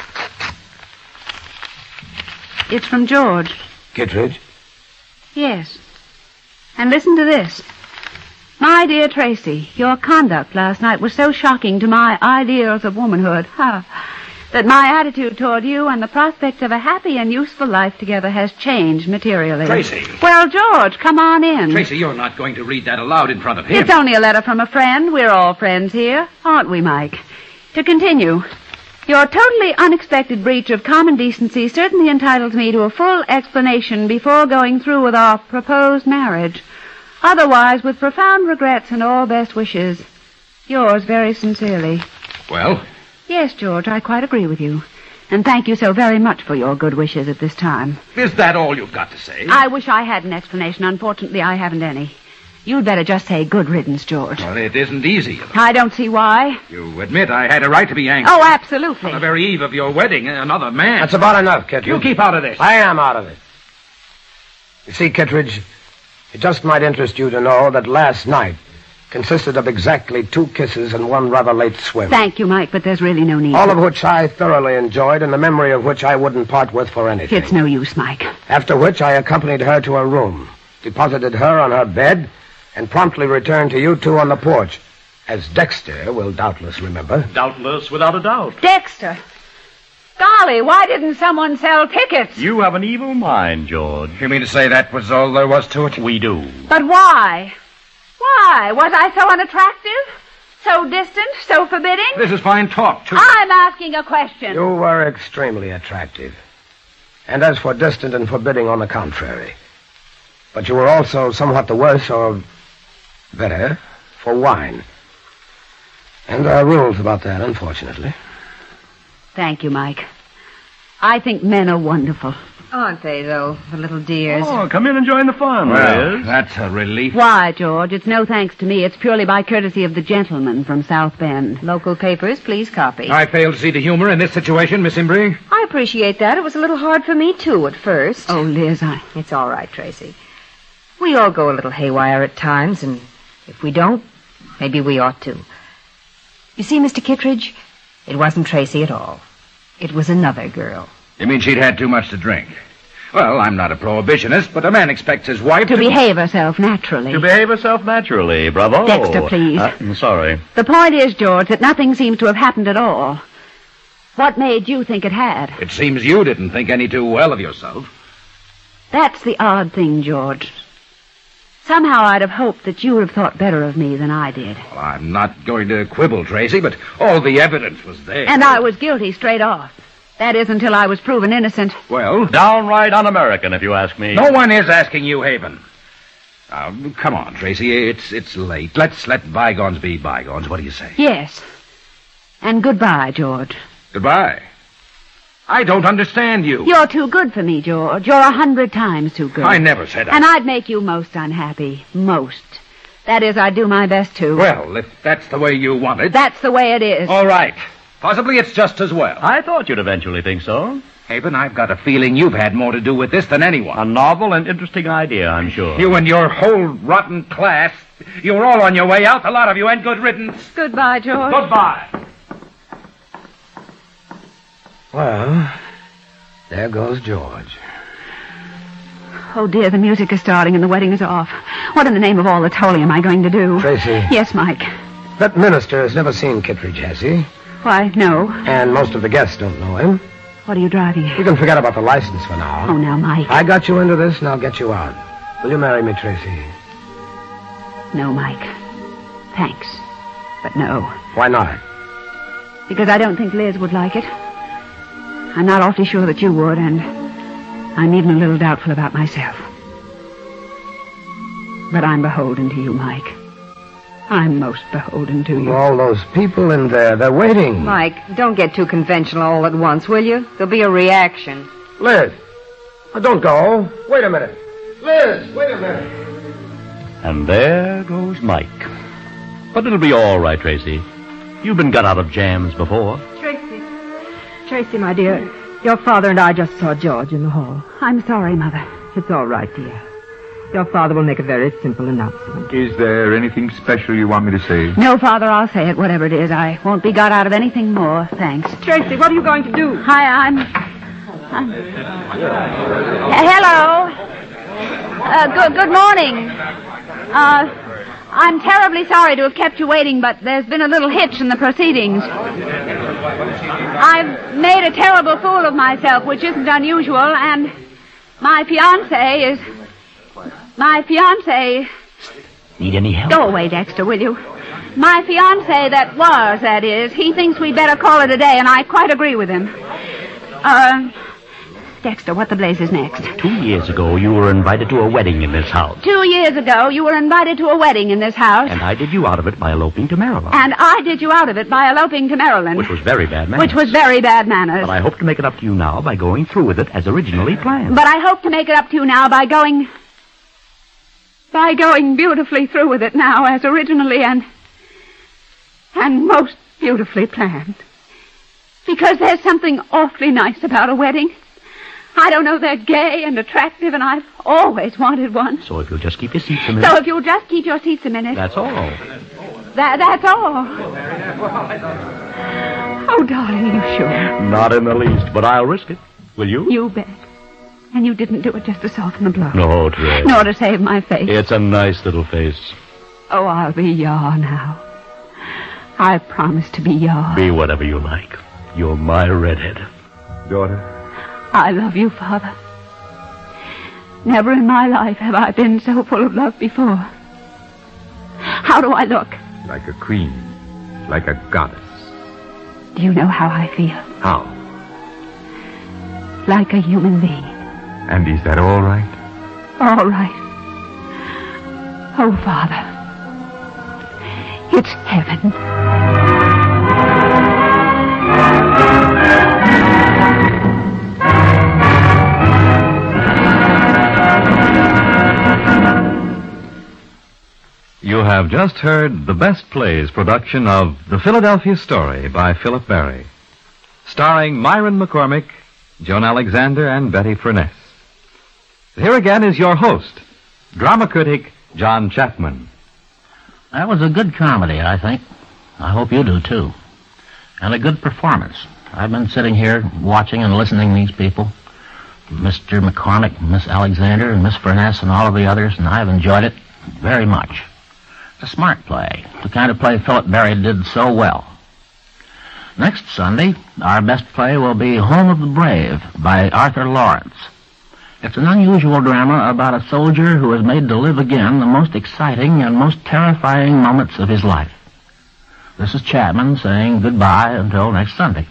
[SPEAKER 3] It's from George.
[SPEAKER 9] Kittredge?
[SPEAKER 3] Yes. And listen to this. My dear Tracy, your conduct last night was so shocking to my ideals of womanhood, that my attitude toward you and the prospect of a happy and useful life together has changed materially.
[SPEAKER 10] Tracy.
[SPEAKER 3] Well, George, come on in.
[SPEAKER 10] Tracy, you're not going to read that aloud in front of him.
[SPEAKER 3] It's only a letter from a friend. We're all friends here, aren't we, Mike? To continue, your totally unexpected breach of common decency certainly entitles me to a full explanation before going through with our proposed marriage. Otherwise, with profound regrets and all best wishes, yours very sincerely.
[SPEAKER 10] Well?
[SPEAKER 3] Yes, George, I quite agree with you. And thank you so very much for your good wishes at this time.
[SPEAKER 10] Is that all you've got to say?
[SPEAKER 3] I wish I had an explanation. Unfortunately, I haven't any. You'd better just say good riddance, George.
[SPEAKER 10] Well, it isn't easy.
[SPEAKER 3] I don't see why.
[SPEAKER 10] You admit I had a right to be angry.
[SPEAKER 3] Oh, absolutely.
[SPEAKER 10] On the very eve of your wedding, another man...
[SPEAKER 9] That's about enough, Kittredge.
[SPEAKER 10] You keep out of this.
[SPEAKER 9] I am out of it. You see, Kittredge, it just might interest you to know that last night consisted of exactly 2 kisses and 1 rather late swim.
[SPEAKER 3] Thank you, Mike, but there's really no need.
[SPEAKER 9] All of which I thoroughly enjoyed, and the memory of which I wouldn't part with for anything.
[SPEAKER 3] It's no use, Mike.
[SPEAKER 9] After which I accompanied her to her room, deposited her on her bed, and promptly returned to you 2 on the porch, as Dexter will doubtless remember.
[SPEAKER 11] Doubtless, without a doubt.
[SPEAKER 3] Dexter! Golly, why didn't someone sell tickets?
[SPEAKER 11] You have an evil mind, George.
[SPEAKER 10] You mean to say that was all there was to it?
[SPEAKER 11] We do.
[SPEAKER 3] But why? Why? Was I so unattractive? So distant? So forbidding?
[SPEAKER 10] This is fine talk, too.
[SPEAKER 3] I'm asking a question.
[SPEAKER 9] You were extremely attractive. And as for distant and forbidding, on the contrary. But you were also somewhat the worse, or better, for wine. And there are rules about that, unfortunately.
[SPEAKER 3] Thank you, Mike. I think men are wonderful.
[SPEAKER 4] Aren't they, though, the little dears?
[SPEAKER 11] Oh, come in and join the fun,
[SPEAKER 10] Well,
[SPEAKER 11] Liz.
[SPEAKER 10] that's a relief.
[SPEAKER 3] Why, George? It's no thanks to me. It's purely by courtesy of the gentleman from South Bend.
[SPEAKER 4] Local papers, please copy.
[SPEAKER 10] I fail to see the humor in this situation, Miss Imbrie.
[SPEAKER 4] I appreciate that. It was a little hard for me, too, at first.
[SPEAKER 3] Oh, Liz,
[SPEAKER 4] It's all right, Tracy. We all go a little haywire at times, and if we don't, maybe we ought to. You see, Mr. Kittredge, it wasn't Tracy at all. It was another girl.
[SPEAKER 10] You mean she'd had too much to drink? Well, I'm not a prohibitionist, but a man expects his wife
[SPEAKER 3] to behave herself naturally.
[SPEAKER 11] To behave herself naturally, bravo.
[SPEAKER 3] Dexter, please.
[SPEAKER 11] I'm sorry.
[SPEAKER 3] The point is, George, that nothing seems to have happened at all. What made you think it had?
[SPEAKER 10] It seems you didn't think any too well of yourself.
[SPEAKER 3] That's the odd thing, George. Somehow I'd have hoped that you would have thought better of me than I did.
[SPEAKER 10] Well, I'm not going to quibble, Tracy, but all the evidence was there.
[SPEAKER 3] And I was guilty straight off. That is, until I was proven innocent.
[SPEAKER 10] Well,
[SPEAKER 11] downright un-American, if you ask me.
[SPEAKER 10] No one is asking you, Haven. Now, come on, Tracy. It's late. Let's let bygones be bygones. What do you say?
[SPEAKER 3] Yes. And goodbye, George.
[SPEAKER 10] Goodbye. I don't understand you.
[SPEAKER 3] You're too good for me, George. You're 100 times too good.
[SPEAKER 10] I never said that.
[SPEAKER 3] And I'd make you most unhappy. Most. That is, I'd do my best to.
[SPEAKER 10] Well, if that's the way you want it.
[SPEAKER 3] That's the way it is.
[SPEAKER 10] All right. Possibly it's just as well.
[SPEAKER 11] I thought you'd eventually think so.
[SPEAKER 10] Haven, I've got a feeling you've had more to do with this than anyone.
[SPEAKER 11] A novel and interesting idea, I'm sure.
[SPEAKER 10] You and your whole rotten class. You're all on your way out, the lot of you, and good riddance.
[SPEAKER 3] Goodbye, George.
[SPEAKER 10] Goodbye.
[SPEAKER 9] Well, there goes George.
[SPEAKER 3] Oh, dear, the music is starting and the wedding is off. What in the name of all that's holy am I going to do?
[SPEAKER 9] Tracy.
[SPEAKER 3] Yes, Mike.
[SPEAKER 9] That minister has never seen Kittredge, has he?
[SPEAKER 3] Why, no.
[SPEAKER 9] And most of the guests don't know him.
[SPEAKER 3] What are you driving at?
[SPEAKER 9] You can forget about the license for now.
[SPEAKER 3] Oh, now, Mike.
[SPEAKER 9] I got you into this, and I'll get you out. Will you marry me, Tracy?
[SPEAKER 3] No, Mike. Thanks. But no.
[SPEAKER 9] Why not?
[SPEAKER 3] Because I don't think Liz would like it. I'm not awfully sure that you would, and I'm even a little doubtful about myself. But I'm beholden to you, Mike. I'm most beholden to you.
[SPEAKER 9] All those people in there, they're waiting.
[SPEAKER 4] Mike, don't get too conventional all at once, will you? There'll be a reaction.
[SPEAKER 9] Liz, don't go. Wait a minute. Liz, wait a minute.
[SPEAKER 11] And there goes Mike. But it'll be all right, Tracy. You've been got out of jams before.
[SPEAKER 4] Tracy, my dear, your father and I just saw George in the hall.
[SPEAKER 3] I'm sorry, Mother.
[SPEAKER 4] It's all right, dear. Your father will make a very simple announcement.
[SPEAKER 12] Is there anything special you want me to say?
[SPEAKER 3] No, Father, I'll say it, whatever it is. I won't be got out of anything more, thanks.
[SPEAKER 4] Tracy, what are you going to do?
[SPEAKER 3] Hi, hello. Good morning. I'm terribly sorry to have kept you waiting, but there's been a little hitch in the proceedings. I've made a terrible fool of myself, which isn't unusual, and my fiancé.
[SPEAKER 11] Need any help?
[SPEAKER 3] Go away, Dexter, will you? My fiancé that is, he thinks we'd better call it a day, and I quite agree with him. Dexter, what the blazes next?
[SPEAKER 11] 2 years ago, you were invited to a wedding in this house.
[SPEAKER 3] 2 years ago, you were invited to a wedding in this house.
[SPEAKER 11] And I did you out of it by eloping to Maryland.
[SPEAKER 3] And I did you out of it by eloping to Maryland.
[SPEAKER 11] Which was very bad manners.
[SPEAKER 3] But
[SPEAKER 11] I hope to make it up to you now by going through with it as originally planned.
[SPEAKER 3] But I hope to make it up to you now by going beautifully through with it now as originally and most beautifully planned. Because there's something awfully nice about a wedding. I don't know, they're gay and attractive, and I've always wanted one.
[SPEAKER 11] So if you'll just keep your seats a minute.
[SPEAKER 3] That's all.
[SPEAKER 11] That's all.
[SPEAKER 3] Oh, darling, are you sure?
[SPEAKER 11] Not in the least, but I'll risk it. Will you?
[SPEAKER 3] You bet. And you didn't do it just to soften the blow.
[SPEAKER 11] No, Trey.
[SPEAKER 3] Nor to save my face.
[SPEAKER 11] It's a nice little face.
[SPEAKER 3] Oh, I'll be your now. I promise to be yours.
[SPEAKER 11] Be whatever you like. You're my redhead.
[SPEAKER 12] Daughter?
[SPEAKER 3] I love you, Father. Never in my life have I been so full of love before. How do I look?
[SPEAKER 12] Like a queen. Like a goddess.
[SPEAKER 3] Do you know how I feel?
[SPEAKER 12] How?
[SPEAKER 3] Like a human being.
[SPEAKER 12] And is that all right?
[SPEAKER 3] All right. Oh, Father. It's heaven.
[SPEAKER 1] You have just heard the Best Plays production of The Philadelphia Story by Philip Barry, starring Myron McCormick, Joan Alexander, and Betty Furness. Here again is your host, drama critic John Chapman.
[SPEAKER 2] That was a good comedy, I think. I hope you do, too. And a good performance. I've been sitting here watching and listening to these people. Mr. McCormick, Miss Alexander, and Miss Furness, and all of the others, and I've enjoyed it very much. It's a smart play, the kind of play Philip Barry did so well. Next Sunday, our best play will be Home of the Brave by Arthur Lawrence. It's an unusual drama about a soldier who is made to live again the most exciting and most terrifying moments of his life. This is Chapman saying goodbye until next Sunday.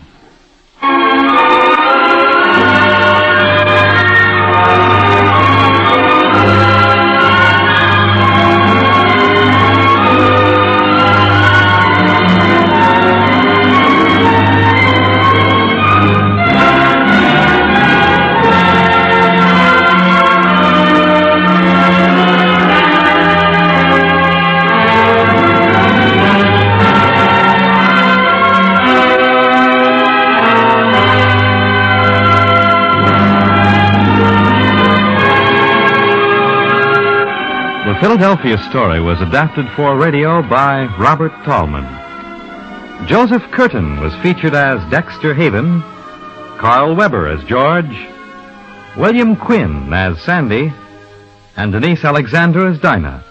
[SPEAKER 1] The Philadelphia Story was adapted for radio by Robert Tallman. Joseph Curtin was featured as Dexter Haven, Carl Weber as George, William Quinn as Sandy, and Denise Alexander as Dinah.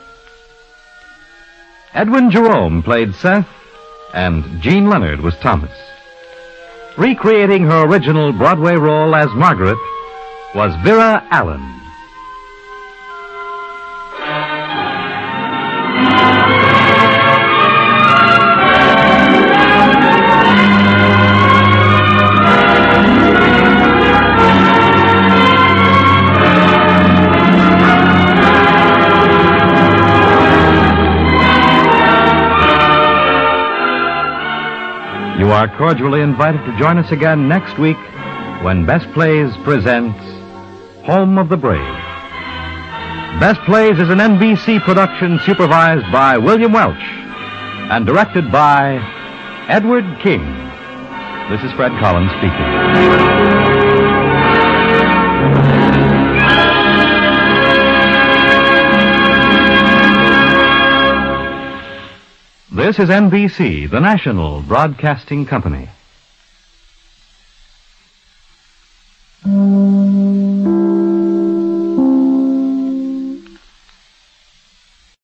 [SPEAKER 1] Edwin Jerome played Seth, and Jean Leonard was Thomas. Recreating her original Broadway role as Margaret was Vera Allen. are cordially invited to join us again next week when Best Plays presents Home of the Brave. Best Plays is an NBC production supervised by William Welch and directed by Edward King. This is Fred Collins speaking. This is NBC, the national broadcasting company.